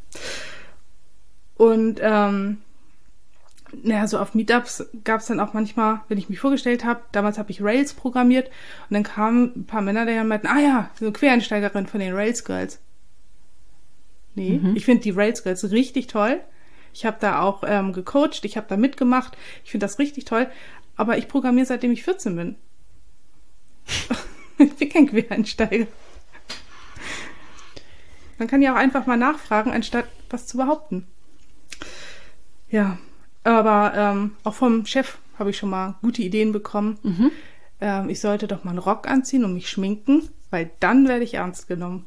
Und so auf Meetups gab es dann auch manchmal, wenn ich mich vorgestellt habe, damals habe ich Rails programmiert und dann kamen ein paar Männer, die dann meinten, so eine Quereinsteigerin von den Rails Girls. Nee, ich finde die Rails Girls richtig toll. Ich habe da auch gecoacht, ich habe da mitgemacht. Ich finde das richtig toll. Aber ich programmiere, seitdem ich 14 bin. Ich bin kein Quereinsteiger. Man kann ja auch einfach mal nachfragen, anstatt was zu behaupten. Ja, aber auch vom Chef habe ich schon mal gute Ideen bekommen. Ich sollte doch mal einen Rock anziehen und mich schminken, weil dann werde ich ernst genommen.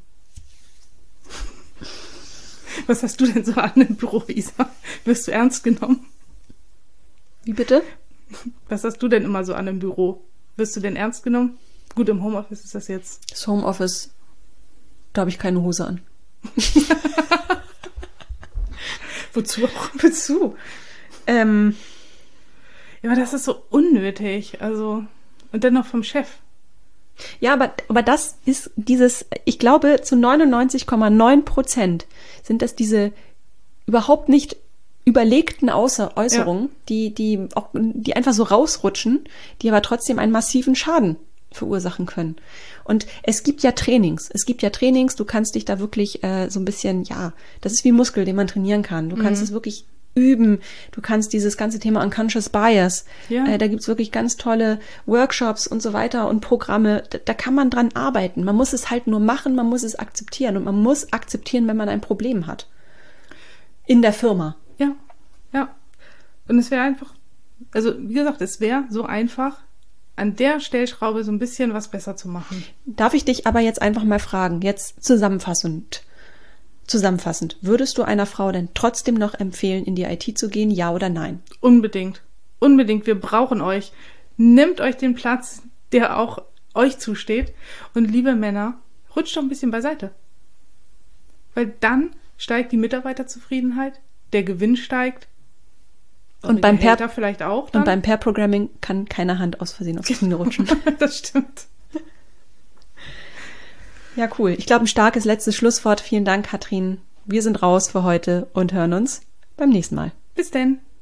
Was hast du denn so an im Büro, Isa? Wirst du ernst genommen? Wie bitte? Was hast du denn immer so an im Büro? Wirst du denn ernst genommen? Gut, im Homeoffice ist das jetzt. Das Homeoffice, da habe ich keine Hose an. Wozu auch? Wozu? Ja, aber das ist so unnötig. Also, und dann noch vom Chef. Ja, aber das ist dieses, ich glaube, zu 99,9% sind das diese überhaupt nicht überlegten Äußerungen, die einfach so rausrutschen, die aber trotzdem einen massiven Schaden verursachen können. Und es gibt ja Trainings, du kannst dich da wirklich so ein bisschen, das ist wie Muskel, den man trainieren kann. Du kannst es wirklich üben, du kannst dieses ganze Thema Unconscious Bias, da gibt's wirklich ganz tolle Workshops und so weiter und Programme, da kann man dran arbeiten. Man muss es halt nur machen, man muss es akzeptieren und man muss akzeptieren, wenn man ein Problem hat. In der Firma. Ja. Und es wäre einfach, also wie gesagt, es wäre so einfach, an der Stellschraube so ein bisschen was besser zu machen. Darf ich dich aber jetzt einfach mal fragen, jetzt zusammenfassend. Zusammenfassend, würdest du einer Frau denn trotzdem noch empfehlen, in die IT zu gehen, ja oder nein? Unbedingt. Unbedingt. Wir brauchen euch. Nehmt euch den Platz, der auch euch zusteht. Und liebe Männer, rutscht doch ein bisschen beiseite. Weil dann steigt die Mitarbeiterzufriedenheit, der Gewinn steigt. Und beim Gehälter vielleicht auch dann. Und beim Pair-Programming kann keine Hand aus Versehen aufs Knie rutschen. Das stimmt. Ja, cool. Ich glaube, ein starkes letztes Schlusswort. Vielen Dank, Katrin. Wir sind raus für heute und hören uns beim nächsten Mal. Bis denn.